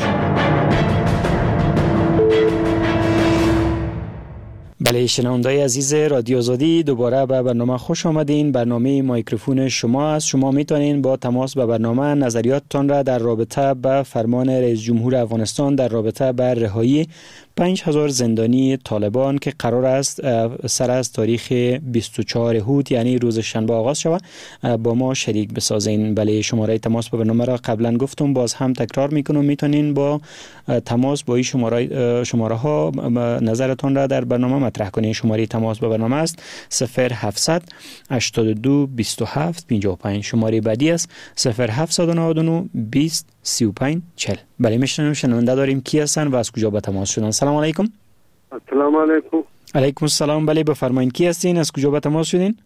بله شنوندای عزیز رادیو آزادی دوباره به برنامه خوش آمدین. برنامه مایکروفون شما است. شما میتونین با تماس به برنامه نظریاتتان را در رابطه به فرمان رئیس جمهور افغانستان در رابطه به رهایی پنج هزار زندانی طالبان که قرار است سر از تاریخ بیست و چهار هوت یعنی روز شنبه آغاز شود با ما شریک بسازین. بله شماره تماس به برنامه را قبلا گفتم باز هم تکرار میکنم. میتونین با تماس با این شماره شماره ها نظرتان را در برنامه مطرح کنین. شماره تماس به برنامه است صفر هفتصد هشتاد و دو بیست و هفت پنجاه و پنج. شماره بعدی است صفر هفتصد و نود و نه بیست سی و پنج چهل. بله میشنویم شنونده داریم کی هستن و از کجا به تماس شدن. سلام علیکم. السلام علیکم. علیکم السلام. بله بفرمایید کی هستین از کجا به تماس شدین؟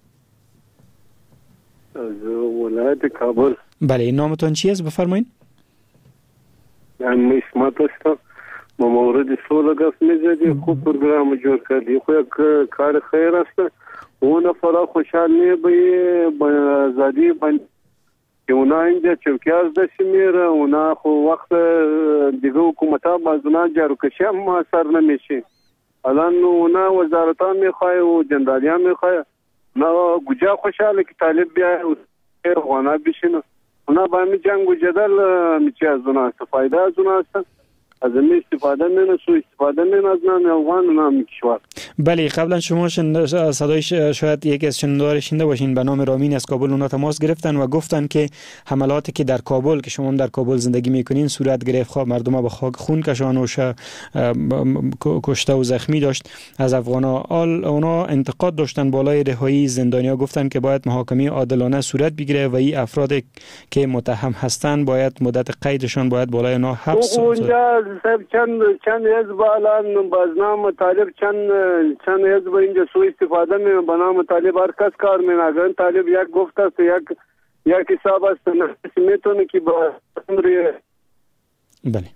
از ولایت کابل. بله نامتون چی است بفرمایید؟ من اسمت هستم. ما مورد سوال گفت میزدی خوب پروگرام جور کردی خو یک کار خیر است. اون فرا خوشحال نه به آزادی بند اونا اینجا چوکیاز داشتی میره اونا خو وقت دیگه حکومت ها بازونا جارو کشی هم اثر نمیشه. الان اونا وزارتان میخواه و جندالیان میخواه اونا گجا خوشحاله که طالب بیای و افغانا بشینه. اونا با همی جنگ و جدل میچه از اونا است فایده از اونا است. از این استفاده مینه سو استفاده مینه از نام افغان نام کشور. بله قبلا شما صدای شاید یکی از شنوندار شنیده باشین به نام رامین از کابل اونا تماس گرفتن و گفتن که حملاتی که در کابل که شما در کابل زندگی میکنین صورت گرفت خواه مردم به خاک خون کشان و کشته و زخمی داشت از افغانا. آل اونا انتقاد داشتن بالای رهایی زندانیا. گفتن که باید محاکمه عادلانه صورت بگیره و این افراد که متهم هستند باید مدت قیدشان باید بالای اونا حبس صاحب چند چند حزب الان بازنامه طالب چند چند حزب اینجا سو استفاده می به نام طالب هر کس کار می نگن. طالب یک گفت است یک یک حساب است میتونه که با بله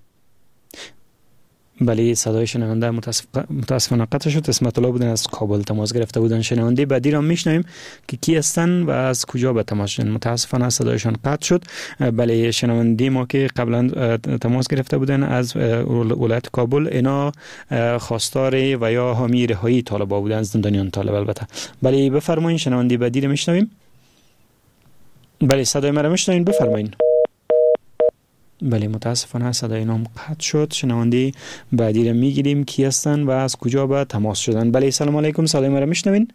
بله صدای شنونده متاسفانه قطع شد. اسمت الله بودن از کابل تماس گرفته بودن. شنونده بعدی را میشنویم که کی هستن و از کجا به تماس شدن. متاسفانه صدایشان قطع شد. بله شنونده ما که قبلا تماس گرفته بودن از ولایت کابل اینا خواستار و یا حامی رهایی طالبان بودن زندانیان طالب البته. بله بفرمایید شنونده بعدی را میشنویم. بله صدای مرا میشنوین بفرمایید. بله متاسفانه صدای نام قطع شد. شنونده بعدی را میگیریم کی هستن و از کجا به تماس شدن. بله سلام علیکم. صدای ما را میشنوین؟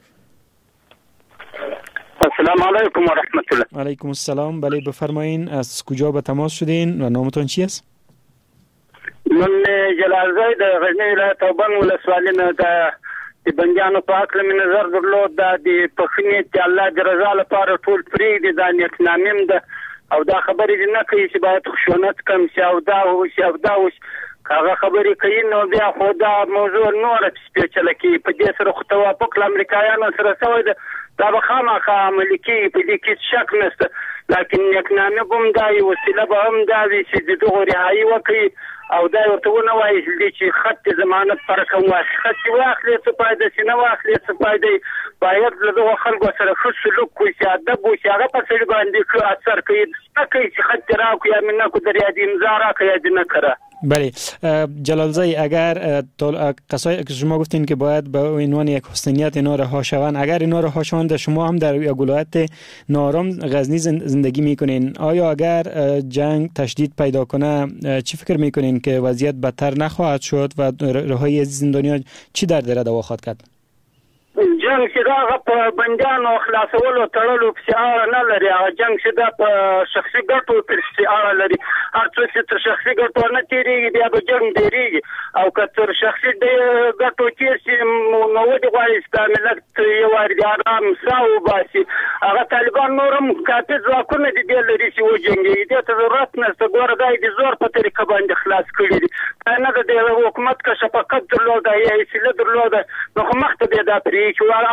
السلام علیکم و رحمت الله. علیکم السلام. بله بفرمایین از کجا به تماس شدین و نامتون چی است؟ من جلال زید غزنی ولایت اوبن ولسوالی نه د د بندیانو په حق مې نظر درلود دا د پخنیت د الله د رضا لپاره ټول پرېږدي دا نیکنامي م ده او دا خبرې نه کوي چې باید خشونت کم شي او دا وشي او دا وشي هغه خبرې کوي نو بیا خو دا موضوع نوره سپېڅله کېږي په دې سره خو توافق له امریکایانو سره شوی ده دا به خامخا عملي کېږي په دې کې شک نشته لکن نیکنامي به هم دا وي وسیله به هم دا وي چې د دغو رهایي وکړي او دا ورته ونه وایي چې خط ضمانت پر کوم واخلي خط چې واخلي څه فایده چې نه واخلي څه فایده باید له دغو خلکو سره ښه سلوک وشي ادب وشي هغه په سړي باندې ښه اثر کوي نه کوي چې خط دې راکړو یا مې نه کړو در یاد امضا راکړه یا دې نه کړه. بله جلالزای اگر کسایی که شما گفتین که باید به عنوان یک حسنیت اینا رها شوند اگر اینا رها شوند شما هم در یک ولایت نارم غزنی زندگی میکنین آیا اگر جنگ تشدید پیدا کنه چی فکر میکنین که وضعیت بدتر نخواهد شد و رهایی زندانیان چی در دره دوا خواهد کرد؟ جنگ چې دا هغه په بندیانو خلاصولو تړلو پسې اړه نه لري هغه جنگ چې دا په شخصي ګټو پسې اړه لري هر څه چې تر شخصي ګټو نه تېرېږي بیا به جنگ ډېرېږي او که تر شخصي ګټو تېر شي نو ودې غواړي چې دا ملت یو وارې د ارام ساه وباسي هغه طالبان نور هم کافي ځواکونه دي دې لري چې وجنګېږي دې ته ضرورت نشته ګوره دا یې د زور په طریقه باندې خلاص کړي دي دا نه ده د حکومت که شفقت درلوده یا حوصله درلوده نو خو مخته بیا دا پرېږي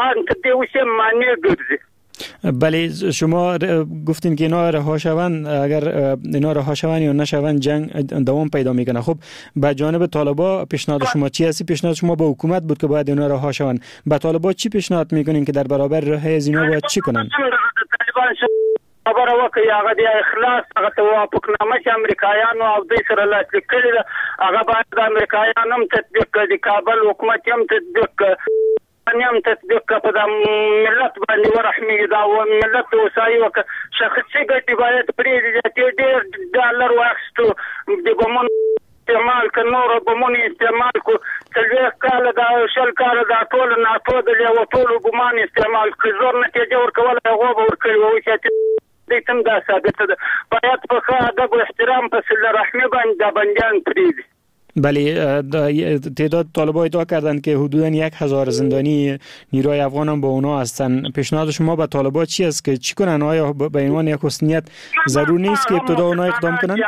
بله شما گفتین که اینا رها شوند اگر اینا رها شوند یا نشوند جنگ دوام پیدا میکنه خب به جانب طالبا پیشنهاد شما چی هستی؟ پیشنهاد شما به حکومت بود که باید اینا رها شوند به طالبا چی پیشنهاد میکنین که در برابر رهایی از اینا باید چی کنن؟ خبره وکړي هغه د اخلاص هغه توافقنامه چې امریکایانو او دوی سره لاسلیک کړې ده هغه باید د امریکایانو هم تطبیق کړي د کابل حکومت هم تطبیق کړي هم تطبیق کړي په د ملت باندې ورحمېږي دا ملت اوسایي وکړي شخصي ګټې باید پرېږدي چې ډېر ډالر واخیستو د بمونو استعمال که نور بمونو استعمال کو څلوېښت کاله دا شل کاله دا ټول ناټو د یوه ټولو ګمان استعمال کړي زور نتیجه ورکولی هغو به ورکړي وه اوس دې ته هم دا ثابته ده باید په ښه ادب و احترام په صله رحمي باندې دا بندیان پرېږدي. بله تعداد طالبان ادعا کردند که حدوداً یک هزار زندانی نیروی افغان هم با اونا هستند. پیشنهاد شما به طالبان چی است که چی کنن؟ آیا به عنوان یک حسنیت ضرور نیست که ابتدا اونا اقدام کنن؟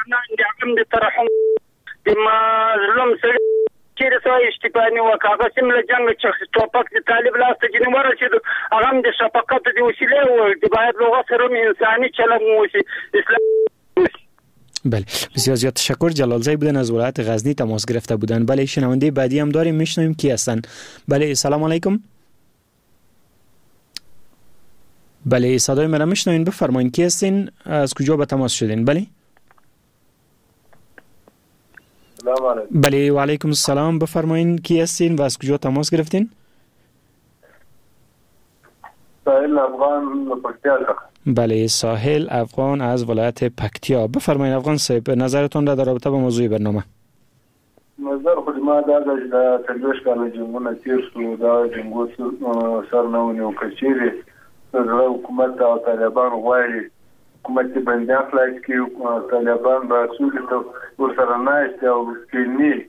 مظلوم سړي چیرې سوی اشتباه وکړه هغه سیم له جنګ چې ټوپک د طالب لاس ته ځینې ورسېدو هغه هم د شفقت د وسیلې وویل باید له هغه سره هم انساني چلند وشي اسلام. بله بسیار زیاد تشکر. جلالزای بودن از ولایت غزنی تماس گرفته بودن. بله شنونده بعدی هم داریم میشنویم کی هستن. بله سلام علیکم. بله صدای من میشنوین بفرمایید کی هستین از کجا به تماس شدین؟ بله بله و علیکم السلام بفرمایید کی هستین و از کجا تماس گرفتین؟ ساحل افغان پکتیا. بله ساحل افغان از ولایت پکتیا. بفرمایید افغان صاحب نظرتون را در رابطه با موضوع برنامه. نظر خود ما دا د تلوش کال جنگونه تیر شو دا جنگو سر نه ونیو کچيري د حکومت او طالبان غواړي حکومت بندیان خلاص کړي طالبان به رسول ته ورسره ناشته او کینی.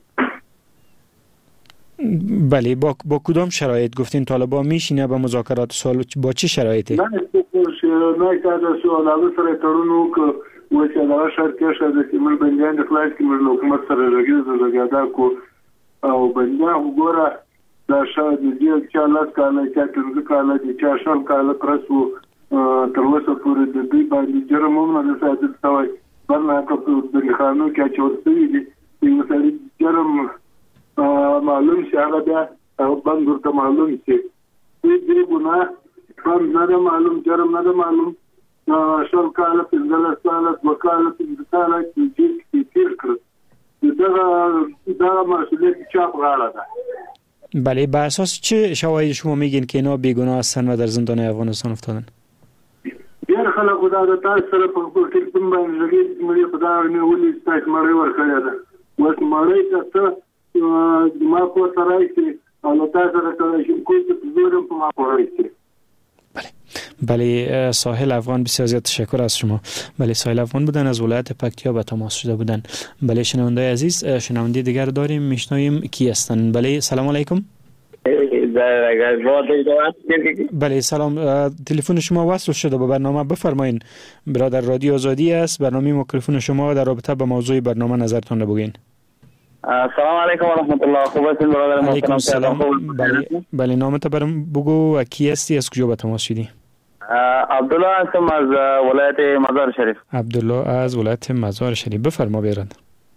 بله با با کدام شرایط گفتین طالبان میشینه به مذاکرات سوال با چه شرایطی؟ نه نه کاده سوال هغه سره تړونو ک و چې دا شرط کې شته چې موږ بندیان د خلاص کې موږ حکومت سره راګیږو زګادا کو او بندیان وګوره دا شاید دې چې الله تعالی چې څنګه کاله چې چا شام کاله پرسو تر اوسه پورې د دې باندې جرم هم نه ساتل شوی برنه کوم د قانون کې چې ورته دي یو څه جرم معلوم شي هغه بیا باندې ورته معلوم شي دې ګناه هم نه معلوم جرم نه معلوم شل کاله پنځه کاله وکاله پنځه کاله چې تیر کړ دا دا مسئله چا په غاړه ده. بله به اساس چه شواهد شما میگین که اینا بیگناه هستن و در زندان افغانستان افتادن؟ ډېر خلک خدا د تاسو سره په ټلیفون باندې لګي مې خدا مې ولې تاسو مړی ورکړی ده اوس مړی ته ما په سره چې الله تاسو سره کوم کوم څه زورم په ما پوهیږي. بله بله ساحل افغان بسیار زیاد تشکر از شما. بله ساحل افغان بودن از ولایت پکتیا به تماس شده بودن. بله شنونده عزیز شنونده دیگر داریم میشنویم کی هستن؟ بله سلام علیکم. بله سلام، تلفن شما وصل شده به برنامه، بفرمایین. برادر رادیو آزادی است، برنامه میکروفون شما در رابطه با موضوع برنامه نظرتان رو بگین. سلام علیکم و رحمت الله. خوب هستین برادر محترم؟ علیکم السلام. بله بله نامت برام بگو، کی هستی، از کجا به تماس شدی؟ عبدالله هستم از ولایت مزار شریف. عبدالله از ولایت مزار شریف، بفرما برادر.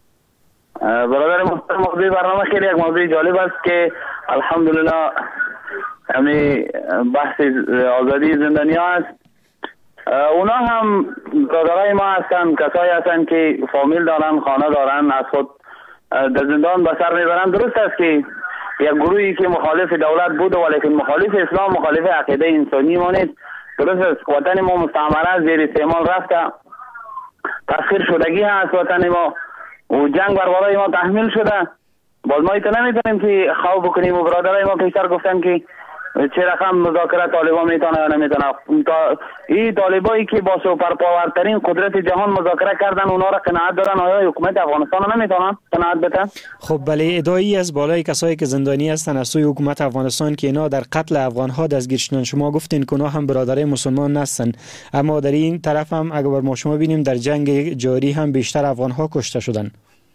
برادر محترم، موضوع برنامه خیلی یک موضوع جالب است که الحمدلله یعنی بحث آزادی زندانیا است. اونا هم برادرای ما هستن، کسایی هستن که فامیل دارن، خانه دارن، از خود در زندان به سر میبرن. درست است که یک گروهی که مخالف دولت بود ولیکن مخالف اسلام، مخالف عقیده انسانی ما نیست. درست است وطن ما مستعمره زیر استعمال رفته، تسخیر شدگی هست وطن ما و جنگ بر بالای ما تحمیل شده. باز ما ایتا نمیتونیم که خواب بکنیم و برادرای ما پیشتر گفتن که چه رقم مذاکره طالبان میتونه یا نمیتونه. این طالبایی که با سوپر پاورترین قدرت جهان مذاکره کردن اونا را قناعت دارن، آیا حکومت افغانستان رو نمیتونن قناعت بدن؟ خب بله، ادعایی از بالای کسایی که زندانی هستن از سوی حکومت افغانستان که اینا در قتل افغانها دستگیر شدن. شما گفتین که اونا هم برادرای مسلمان هستن، اما در این طرف هم اگر ما شما ببینیم در جنگ جاری هم بیشتر افغانها کشته شدن.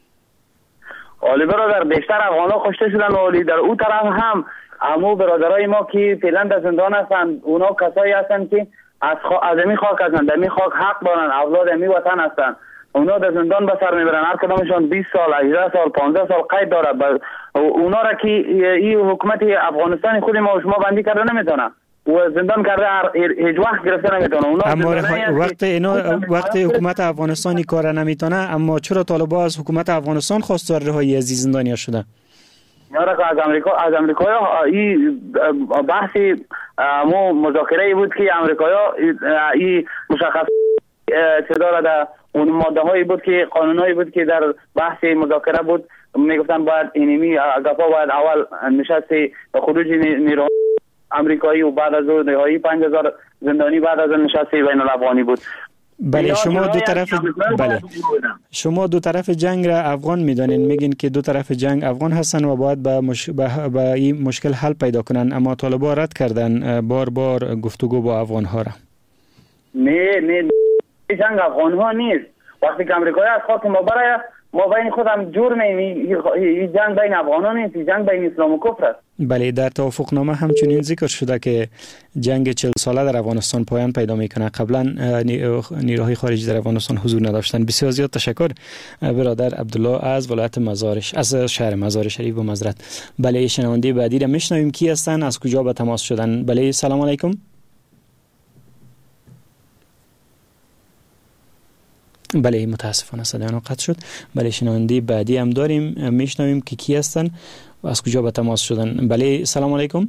ولی برادر بیشتر افغانها کشته شدن ولی در اون طرف هم امو برادرای ما که فعلا در زندان هستند اونا کسایی هستند که از خا... از امی خاک هستند، در امی خاک حق دارن، اولاد امی وطن هستند. اونا در زندان به سر میبرن، هر کدامشون بیست سال، هجده سال، پانزده سال قید داره. ب... اونا را که این حکومت افغانستان خود ما و شما بندی کرده نمیتونه و زندان کرده، هیچ وقت گرفته نمیتونه. اونا اما وقت اینا وقت حکومت افغانستانی کار نمیتونه، اما چرا طالبان از حکومت افغانستان خواستار رهایی از زندانیا شده؟ یاره از امریکا از امریکایا این بحثی مو مذاکره بود که امریکایا این مشخص چه داره در اون ماده هایی بود که قانونایی بود که در بحث مذاکره بود، میگفتن باید اینمی گپا باید اول نشست خروج نیروهای امریکایی و بعد از اون نهایی پنج هزار زندانی بعد از نشست بین الافغانی بود. بله شما دو طرف بله شما دو طرف جنگ را افغان میدانین، میگین که دو طرف جنگ افغان هستن و باید با مش... با این مشکل حل پیدا کنن، اما طالبان رد کردن بار بار گفتگو با افغان ها را. نه نه جنگ افغان ها نیست. وقتی که امریکایی از خاک ما برای ما بین خودم جور نمی این جنگ بین افغان ها نیست، جنگ بین اسلام و کفر است. بله در توافقنامه همچنین ذکر شده که جنگ چهل ساله در افغانستان پایان پیدا میکنه. قبلا نیروهای خارجی در افغانستان حضور نداشتن. بسیار زیاد تشکر برادر عبدالله از ولایت مزارش از شهر مزار شریف. با معذرت. بله شنونده بعدی را میشنویم. کی هستن، از کجا به تماس شدن؟ بله سلام علیکم. بله متاسفانه صدایان قطع شد. بله شنونده بعدی هم داریم، میشنویم که کی هستن و از کجا به تماس شدن. بله سلام علیکم.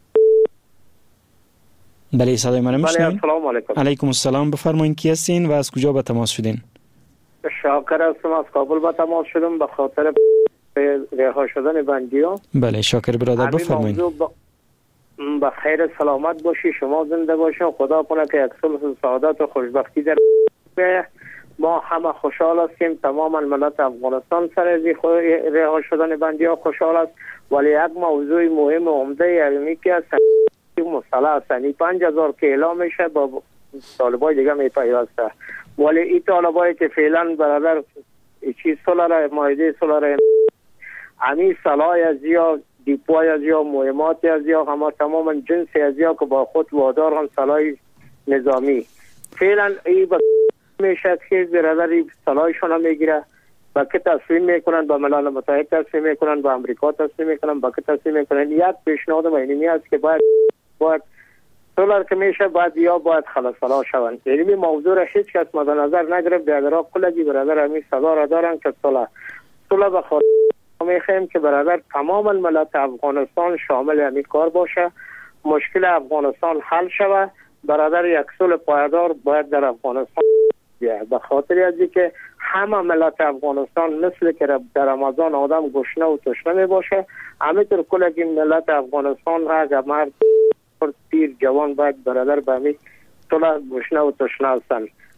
بله صدای من میشنوین؟ بله سلام علیکم. علیکم السلام، بفرمایید کی هستین و از کجا به تماس شدین؟ شاکر هستم، از کابل به تماس شدم به خاطر رها شدن بندی‌ها. بله شاکر برادر بفرمایید. با خیر سلامت باشی، شما زنده باشین، خدا کنه که یک صلح و سعادت و خوشبختی در ما همه خوشحال هستیم. تماما ملت افغانستان سر از رها شدن بندی ها خوشحال است، ولی یک موضوع مهم و عمده علمی که است مسئله است. پنج هزار که اعلام میشه با طالبای دیگه میپیوسته، ولی این طالبایی که فعلا برادر چیز سولار مایده سولار امی سلاح از یا دیپوی از یا مهمات از یا همه تماما جنسی از یا که با خود وادار هم سلاح نظامی فعلا ای با میشه که برادری سلاحشون میگیره با که تصمیم میکنن با ملل متحد تصمیم میکنن با امریکا تصمیم میکنن با که تصمیم میکنن. یک پیشنهاد مینیمی است که باید باید سولار که میشه باید یا باید خلاص سلاح شوند. یعنی موضوع را هیچ کس مد نظر نگرفت. برادرها کلگی برادر همین صدا را دارن که صلح صلح بخواد میخوایم که برادر تمام ملت افغانستان شامل همین کار باشه، مشکل افغانستان حل شود. برادر یک صلح پایدار باید در افغانستان به خاطر از اینکه همه ملت افغانستان مثل که در رمضان آدم گشنه و تشنه می باشه، همینطور کلگی ملت افغانستان اگر مرد پیر جوان باید برادر به همین صلح گشنه و تشنه هستند.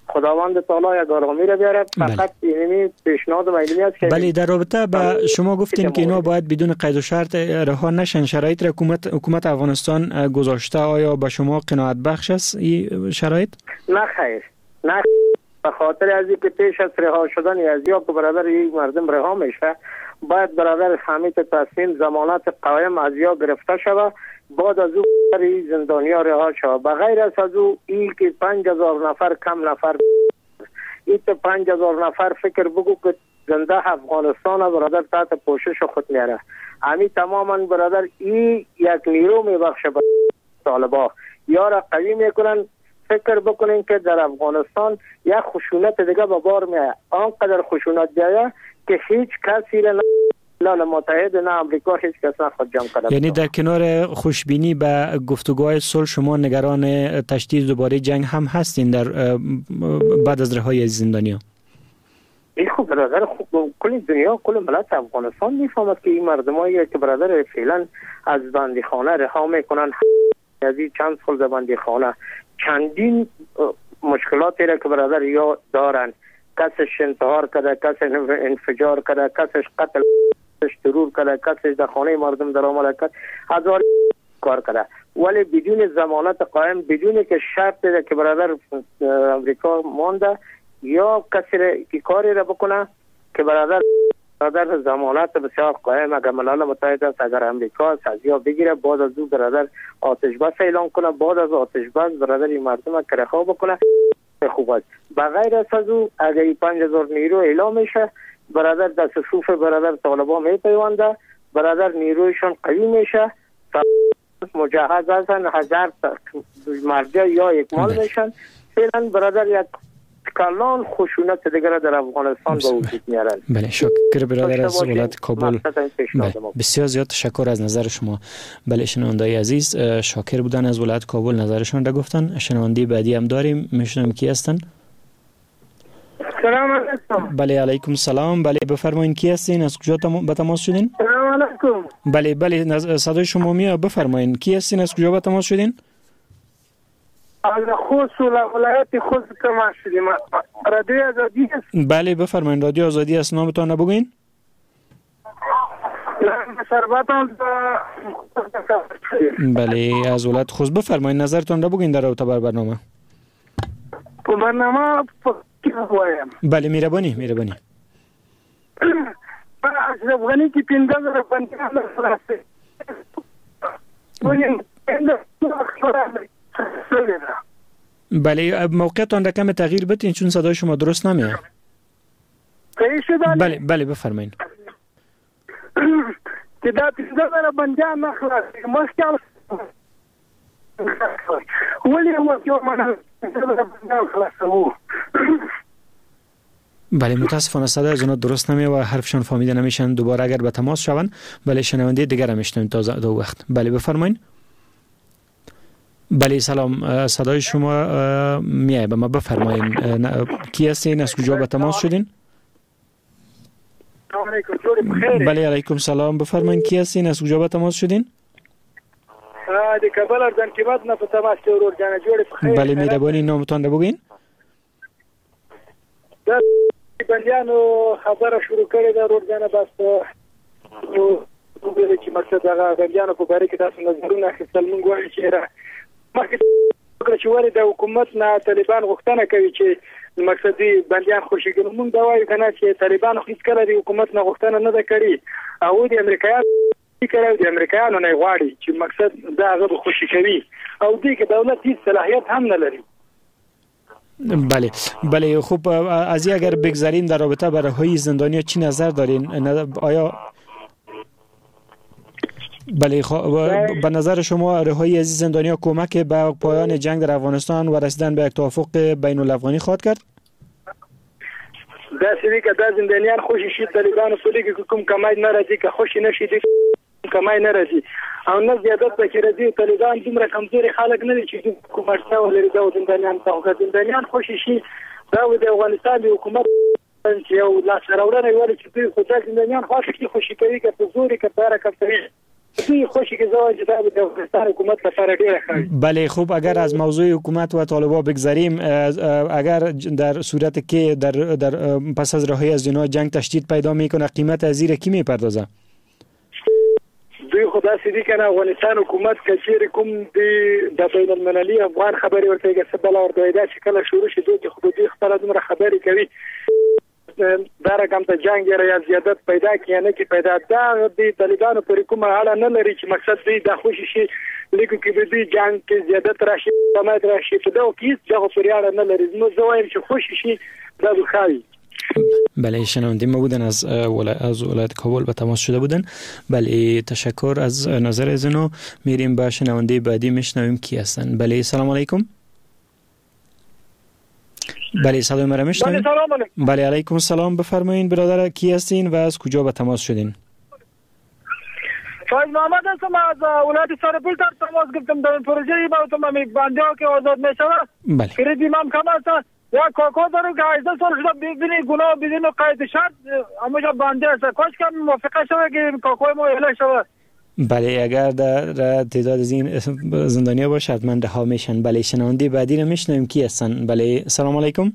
خداوند تعالی یک آرامی را بیاره. فقط اینمی پیشنهاد و علمی است که بله در رابطه با شما گفتین که اینا باید بدون قید و شرط رها نشن، شرایط را حکومت حکومت افغانستان گذاشته، آیا به شما قناعت بخش است این شرایط؟ نه خیر، نه به خاطر از اینکه پیش از رها شدن از یا که برادر یک مردم رها میشه باید برادر حمید تصمیم ضمانت قایم از یا گرفته شود، بعد از او زندانیا رها شود. بغیر از او این که پنج هزار نفر کم نفر این که پنج هزار نفر فکر بگو که زنده افغانستان برادر تحت پوشش خود میاره. همین تماما برادر این یک نیرو میبخشه به طالبا، یا را قوی میکنن. فکر بکنین که در افغانستان یک خشونت دیگه به بار میاد، آنقدر خشونت بیاید که هیچ کسی را نه ملل متحد نه امریکا هیچ کس نخواد جمع کنه. یعنی در کنار خوشبینی به گفتگوهای صلح شما نگران تشدید دوباره جنگ هم هستین در بعد از رهایی از زندانیان؟ این خوب برادر خوب کل دنیا کل ملت افغانستان میفهمد که این مردمایی که برادر فعلا از بندیخانه رها میکنن، از این چند سال در بندیخانه چندین مشکلاتی را که برادر یا دارن، کسش انتحار کرده، کسش انفجار کرده، کسش قتل، کسش ترور کرده، کسش در خانه مردم در آمده کرد، هزار کار کرده، ولی بدون ضمانت قائم، بدون که شرط ده که برادر امریکا مانده یا کسی را که کاری را بکنه که برادر برادر ضمانت بسیار قائم اگر ملل متحد است، اگر امریکا است از یا بگیره، بعد از او برادر آتش بس اعلان کنه، بعد از آتش بس برادر این مردم که رها بکنه خوب است. بغیر از او اگر این پنج هزار نیرو اعلام میشه برادر در صفوف برادر طالبان میپیونده، برادر نیرویشون قوی میشه، مجهز هستن، هزار مرجع یا اکمال میشن، فعلا برادر یک کلان خشونت دیگر در افغانستان به وجود میارن. بله شکر برادر از ولایت کابل. بله. بسیار زیاد تشکر از نظر شما. بله شنوندای عزیز شاکر بودن از ولایت کابل نظرشون را گفتن. شنوندی بعدی هم داریم، میشنم کی هستن؟ سلام علیکم. بله علیکم سلام. بله بفرمایید کی هستین؟ از کجا به تماس شدین؟ سلام علیکم. بله بله صدای شما میاد، بفرمایید کی هستین؟ از کجا به تماس شدین؟ از خوست ولایت خوست تماس شدیم. رادیو آزادی است. بله بفرمایید رادیو آزادی است، نامتون رو بگوین. بله از ولایت خوست بفرمایید نظرتون رو بگوین در رابطه با برنامه. برنامه وایم. بله مهربانی مهربانی. از افغانی که پنځه زره بندیان خلاص بله موقعتان رقم تغییر بدین چون صدای شما درست نمیاد. بله بله بفرمایید. که دا پنځه زره بندیان نخلاص مشکل ولی وقتی من بندیان خلاص بله متاسفانه صدای از اونا درست نمیاد و حرفشان فهمیده نمیشن. دوباره اگر به تماس شون بله شنونده دیگر هم میشنویم تا دو وقت. بله بفرمایید. بله سلام صدای شما میاد به ما بفرمایید کی هستین از کجا به تماس شدین؟ بله علیکم سلام بفرمایید کی هستین از کجا به تماس شدین؟ د کابل اردن کې بعد نه په تماس کې ورور جان جوړ په خیر. بله مهرباني نامتون رو بگین. دا بندیانو خبره شروع کړې ده ورور جان بس نو وګورئ چې مقصد هغه بندیانو په باره کې تاسو نظرونه اخیستل مونږ وایو چې را مخکې چې ولې د حکومت نه طالبان غوښتنه کوي چې مقصدی بندیان خوشي کړي. مونږ دا وایو کنه چې طالبان هیڅ کله د حکومت نه غوښتنه نه ده کړې او د امریکایانو کړه د امریکایانو نه غواړي چې مقصد دا هغه خوشي کوي او دې کې دولت هیڅ صلاحیت هم نه لري. بله بله خوب از این اگر بگذاریم در رابطه با رهایی زندانیان چی نظر دارین؟ آیا بله به نظر شما رهایی از زندانیان کمک به پایان جنگ در افغانستان و رسیدن به یک توافق بین الافغانی خواهد کرد؟ دا سری که دا زندانیان خوشی شید طالبان سولی که کوم کمای ناراضی که خوشی نشید کمای ناراضی او نه زیادت به راضی طالبان دومره کمزوري خلک نه دي چې حکومت ته ولري دا زندانیان ته زندانیان خوشی شي دا د افغانستان د حکومت چې یو لاس راوړنه وایي چې دوی خو دا زندانیان خوشی خوشی کوي که په زوري که بار کوي توی خوشی که زاویه جداب د افغانستان حکومت لپاره ډیره ښه. بله خوب اگر از موضوع حکومت و طالبان بگذریم، اگر در صورت که در در پس از رهایی از اینا جنگ تشدید پیدا میکنه قیمت از زیر کی میپردازه؟ دوی خدا سیدی کنه افغانستان حکومت کچیر کوم د بین المللي افغان خبري ورته کې سبل ورته دا چې کله شروع شي دوی خو دوی خپل دومره خبري کوي دا رقم ته جنگ یا زیادت پیدا کینه کې پیدا دا د طالبانو پر کومه اړه نه لري چې مقصد دی د خوشي شي لیکو کې به دی جنگ کې زیادت راشي سمات راشي ته دا کې ځکه پر اړه نه لري نو زه وایم چې خوشي شي دا بخاري. بله شنونده ما بودن از از ولایت کابل به تماس شده بودن. بله تشکر از نظر از اینو. میریم به شنونده بعدی میشنویم کی هستن. بله سلام علیکم. بله سلام مرا میشنویم. بله سلام علیکم. بله علیکم السلام. بفرمایید برادر کی هستین و از کجا به تماس شدین؟ فایز محمد هستم از ولایت سرپل تا تماس گرفتم در پروژه با تمام بندی‌ها که آزاد میشود. بله. کردی مام کم است. یا کوکو دارو گایزه سر شده ببینی گناه بدون قید شرط همونجا بنده است. کاش که موافقه شود که کوکوی ما اهلا شود. بله اگر در تعداد از این زندانیا باشه حتما رها میشن. بله شنونده بعدی رو میشنویم کی هستن. بله سلام علیکم.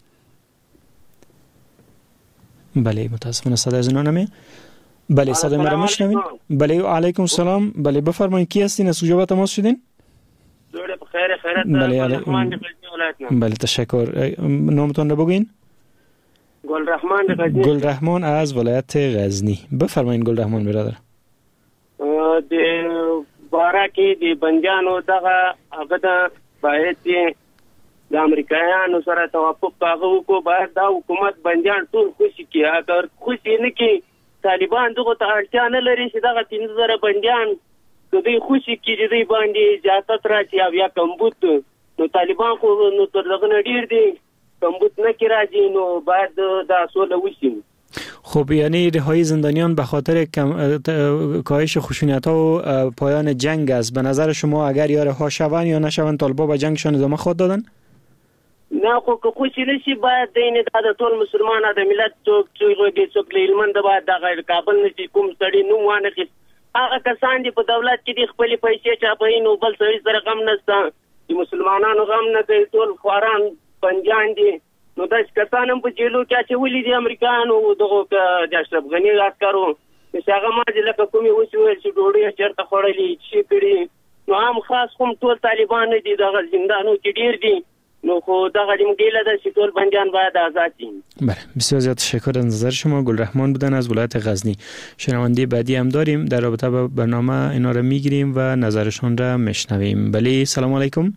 بله متاسفانه صدای از اونها نمی. بله صدای مرا میشنوین. بله علیکم السلام. بله بفرمایید کی هستین از کجا به تماس شدین؟ دوره بخیر خیرت. بله بله تشکر. نامتون رو بگین. گل رحمان غزنی. گل رحمان از ولایت غزنی. بفرمایید گل رحمان برادر. د بارکه د بنجانو دغه هغه د باید د امریکایانو سره توافق کاغو کو باید دا حکومت بنجان ټول خوشي کی اگر خوشي نه کی طالبان دغه ته اړتیا نه لري چې دغه پنځه زره بنجان دوی خوشي کی دوی باندې جاتت راځي او یا کمبوت نو طالبان خو نو تر دغه نډیر دي کمبوت نه کی راځي نو باید دا سوله وشي. خب یعنی رهایی زندانیان به خاطر کاهش خشونت‌ها و پایان جنگ است. به نظر شما اگر یا رها شوند یا نشوند طالبان به جنگشان ادامه خواهد دادن؟ نه خو که خوشی نشي باید دین د ټول مسلمانانو د ملت څوک چې څوک لیلمند باید د غیر کابل نشي کوم سړی نو وانه کې هغه کسان دي په دولت کې د خپل پیسې چاپې نو بل سړي سره غم نشته چې مسلمانانو غم نه کوي ټول خواران پنجان دي نو دا کسان هم په جیلو کې اچولي دي امریکایانو دغه د اشرف غنی عسکرو چې هغه ما چې لکه کومي وشو چې ډوډۍ چرته خوړلې چې کړي نو هم خاص کوم ټول طالبان دي دغه زندانو کې ډیر دي نو خو دغه جمګیله د شتول بنجان باید آزاد شي. بله بسیار زیاد تشکر از نظر شما. گل رحمان بودن از ولایت غزنی. شنونده بعدی هم داریم در رابطه با برنامه اینا رو میگیریم و نظرشون را میشنویم. بله سلام علیکم.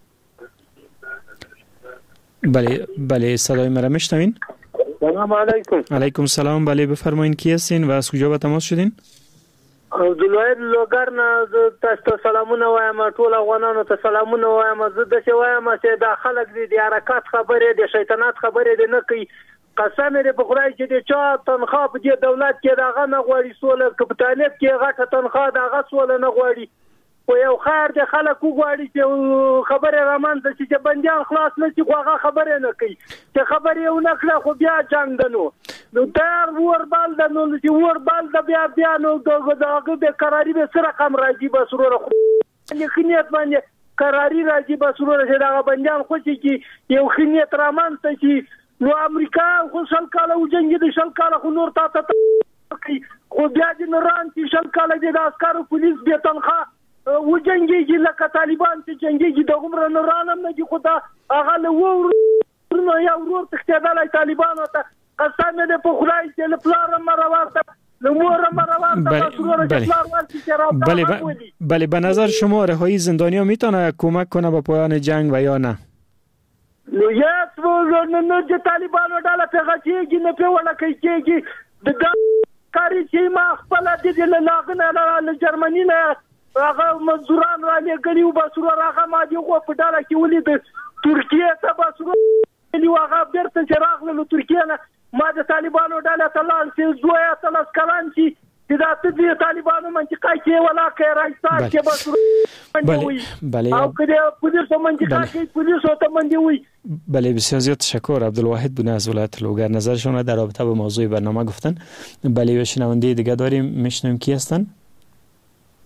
بله بله صدای مرا میشنوین؟ سلام علیکم. علیکم سلام. بله بفرمایید کی هستین و از کجا به تماس شدین؟ عبدالواحد لوګر نه تاسو ته سلامونه وایم ټول افغانانو ته سلامونه وایم زه د څه وایم چې دا خلک دي د حرکت خبرې د شیطنت خبرې دي نه کوي قسم دې په خدای چې د چا تنخواه په دې دولت کې داغه نه غواړي سوله کپټالیت کې غټه تنخواه داغه سوله نه غواړي خو یو خیر د خلک وګواړي چې خبره رامنځته شي چې بندیان خلاص نه شي خو هغه خبره نه کوي چې خبره یو نه کړه خو بیا جنګ دنو نو تر ور بال د نو چې ور بال د بیا بیا نو دغه دغه به قراری به سره کم راځي به سرور خو نه خنیت باندې قراری راځي به سرور چې دغه بندیان خو چې یو خنیت رامنځته شي نو امریکا خو شل کاله وجنګي د شل کاله خو نور تا ته خو بیا د نوران چې شل کاله د عسکرو پولیس به تنخواه و جنگي لکه طالبان چې جنگي د عمر نه رانم نه دي خدا هغه له ور نو یا ور تختیدل طالبان ته قسم دې په خدای چې له پلار مروارته له مور مروارته بله بله به نظر شما رهایی زندانیان میتونه کمک کنه به پایان جنگ و یا نه؟ نو یا څو نو د طالبانو ډاله پیغه کېږي نه په ولا کېږي د کاری چې ما خپل د لاغنه له جرمني نه هغه مزدوران را لګلیو بسرو هغه ما دی خو په ډاله کې ولید ترکیه ته بسرو لیو هغه بیرته چې راغله ترکیه نه ما د طالبانو ډاله تلال چې زویا تلس کلان چې دا ته د طالبانو منطقه کې ولا کې راځي چې بسرو بله بله او کله پولیس منطقه کې پولیس ته مندي وي. بله بسیار زیاد تشکر. عبدالواحد بونه از ولایت لوگر نظرشون را در رابطه با موضوع برنامه گفتن. بله شنونده دیگه داریم میشنویم کی هستن؟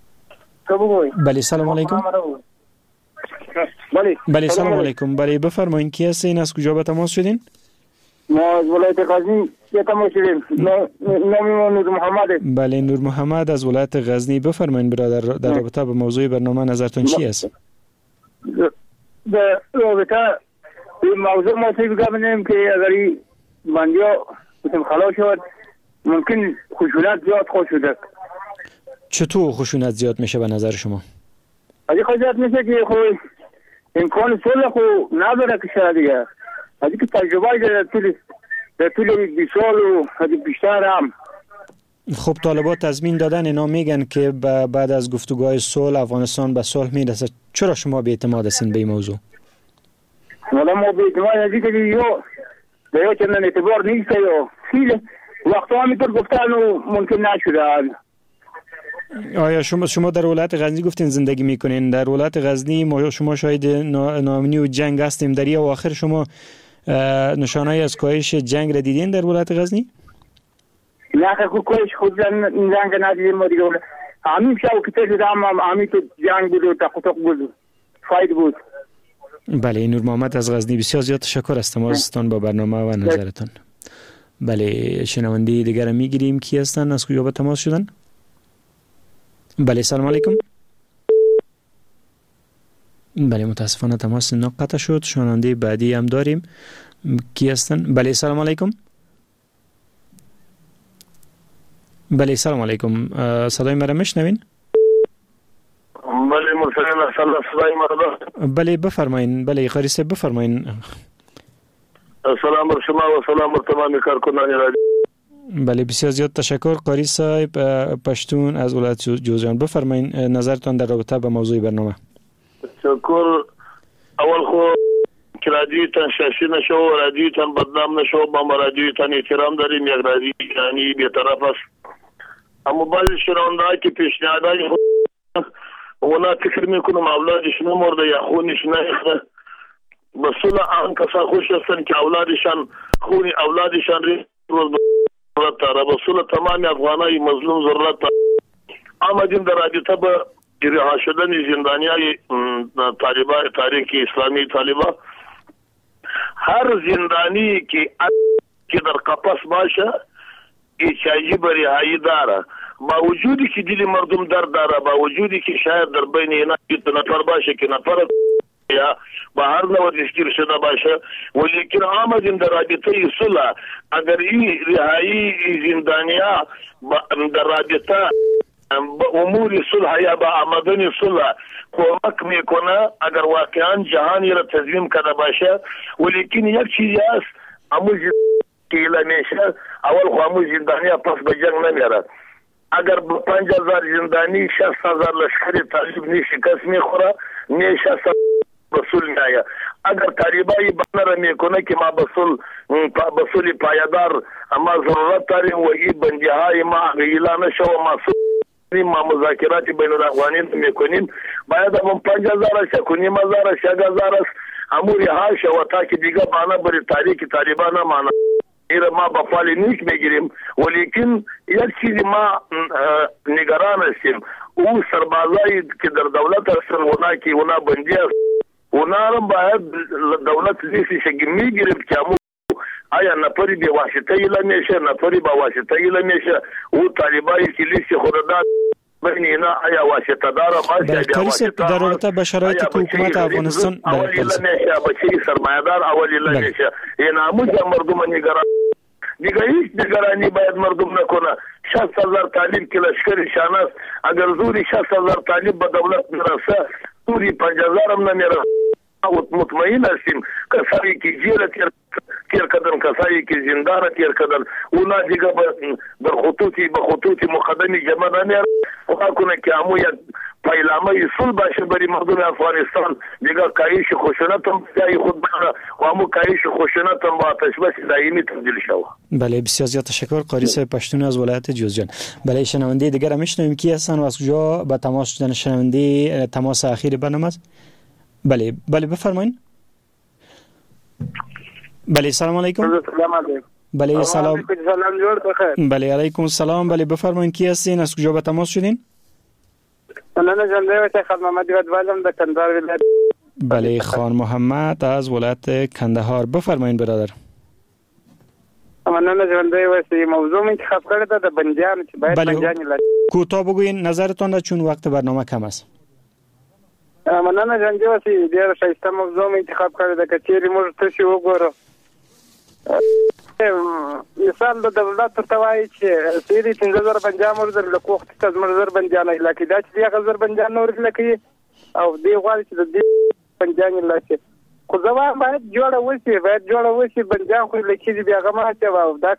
بله سلام علیکم. بله بله سلام علیکم. بله بفرمایید کی هستین، از کجا به تماس شدین؟ ما از ولایت غزنی به تماس شدیم. نام ما نور محمد. بله نور محمد از ولایت غزنی. بفرمایید برادر، در رابطه با موضوع برنامه نظرتون چی است؟ در رابطه به موضوع ما چی بگم که اگر بندیا مثل خلاص شد ممکن خشونت زیاد خود شده. چطور خشونت زیاد میشه به نظر شما؟ ازی خشونت میشه که خو امکان صلح خو نداره که شاید دیگه. ازی که تجربه در طول در طول بیست سال و ازی بیشتر هم. خب طالبات تضمین دادن اینا میگن که بعد از گفتگوهای صلح افغانستان به صلح میرسه. چرا شما به اعتماد هستین به این موضوع؟ والا ما به اعتماد ازی که یو به یو چندان اعتبار نیست یو خیلی وقتا همینطور گفتن و ممکن نشده. آیا شما شما در ولایت غزنی گفتین زندگی میکنین؟ در ولایت غزنی ما شما شاهد ناامنی و جنگ هستیم در یا آخر شما نشانه‌ای از کاهش جنگ را دیدین در ولایت غزنی؟ نه خود کاهش خود جنگ ندیدیم ما دیگه. همین شب که تشد هم همین تو جنگ بود و تقطق بود فاید بود. بله نور محمد از غزنی بسیار زیاد تشکر از تماستان با برنامه و نظرتان. بله شنونده دیگر میگیریم. کی هستن، از کجا به تماس شدن؟ بله سلام علیکم. بله متاسفانه تماس قطع شد. شنونده بعدی هم داریم. کی هستن؟ بله سلام علیکم. بله سلام علیکم. صدای مرا میشنوین؟ بله مرسلین سلام صدای مرا. بله بفرمایین. بله قاری صاحب بفرمایین. سلام بر شما و سلام بر تمام کارکنان رادیو. بله بسیار زیاد تشکر قاری صاحب پشتون از ولایت جوزجان. بفرمایین نظرتان در رابطه با موضوع برنامه. تشکر. اول خو که رادیوتان شاشی نشو و رادیوتان بدنام نشو. با رادیوتان احترام داریم. یک رادیو یعنی بی‌طرف است. اما بعضی شنونده‌ها که پیشنهادهای اونا فکر میکنم اولادش نمرده یا خونش نیخته. بسول آن کسا خوش هستن که اولادشان خونی اولادشان روز ضرورت داره. بسول تمام افغانای مظلوم ضرورت داره. آمدیم در رابطه با رها شدن زندانیای طالبان تحریک اسلامی طالبان. هر زندانی که که در قفس باشه احتیاجی به رهایی داره. با وجودی که دل مردم درد داره، با وجودی که شاید در بین اینا نفر باشه که نفر یا با هر نوع دستگیر شده باشه، ولیکن آمدیم در رابطه صلح. اگر این رهایی زندانیا در رابطه امور صلح یا با آمدن صلح کمک میکنه، اگر واقعا جهانی را تضمین کرده باشه. ولیکن یک چیزی هست اموز که میشه اول خو اموز زندانیا پس به جنگ نمیره. اگر با پنج هزار زندانی شصت هزار لشکری طالب نه شکست میخوره نه شصت بسول میایه. اگر طالبای بنا را میکنه که ما بسول بسول پایدار ما ضرورت داریم و این بندی های ما غیلا نشو و ما ما مذاکرات بین الافغانیین میکنیم، باید هم پنج هزار شکنیم هزار شگ هزار است اموری ها شو تا که دیگه بانا بری تاریخ طالبان مانا ایره ما با فالی نیک میگیریم. ولیکن یک چیزی ما نگران هستیم او سربازایی که در دولت هستن اونا که اونا بندی هست اونا هم باید دولت لیسی شگی میگیریم که امو آیا نفری به واسطه ایلا میشه نفری با واسطه ایلا میشه او طالبایی که لیسی خودداد بین اینا آیا واسطه دار باشه در کلیسه در رابطه با شرایطی که حکومت افغانستان اول ایلا میشه بچه سرمایدار اول ایلا میشه این اموز مردم نگران دیگه هیچ نگرانی باید مردم نکنه. شصت هزار طالب که لشکر شانست اگر زوری شصت هزار طالب به دولت میرسه زوری پنج هزار هم نمیرسه. مطمئن هستیم کسایی که جیل تیر کردن کسایی که زندان تیر کردن اونا دیگه در خطوطی به خطوطی مقدمی جمع نمیره. خدا کنه که امو یک پیلامه صلح باشه برای مردم افغانستان دیگه کاهش خشونت هم جای خود بکنه و امو کاهش خشونت هم با آتش بس دائمی تبدیل شود. بله بسیار زیاد تشکر قاری صاحب پشتون از ولایت جوزجان. بله شنونده دیگر هم میشنویم کی هستن و از کجا با تماس شدن شنونده تماس اخیر برنامه است؟ بله بله بفرمایید. بله سلام علیکم. بله سلام. سلام جوړ بخیر. بله علیکم السلام. بله بفرمایید کی هستین، از کجا به تماس شدین؟ مننه ژوندی اوسئ. خان محمد یادوالم د کندهار ولایت. بله خان محمد از ولایت کندهار، بفرمایید برادر. مننه ژوندی اوسئ. موضوع انتخاب کړی ده د بندیانو چې باید بندیان لا کوتاه بگوین نظرتان را چون وقت برنامه کم است. مننه ژوندی اوسئ. ډیر ښایسته موضوع انتخاب کړی ده که چیرې موږ تاسو وګورو مثال د دولت ته وایي چې سیری څنګه زر بندیان ورزر له کوخت ته زمر زر بندیان علاقې دا چې هغه زر بندیان نور لکه او دی غواړي چې د دې بندیان علاقې خو ځواب باید جوړه وسی باید جوړه وسی بندیان خو لکه دې بیا غما ته و دا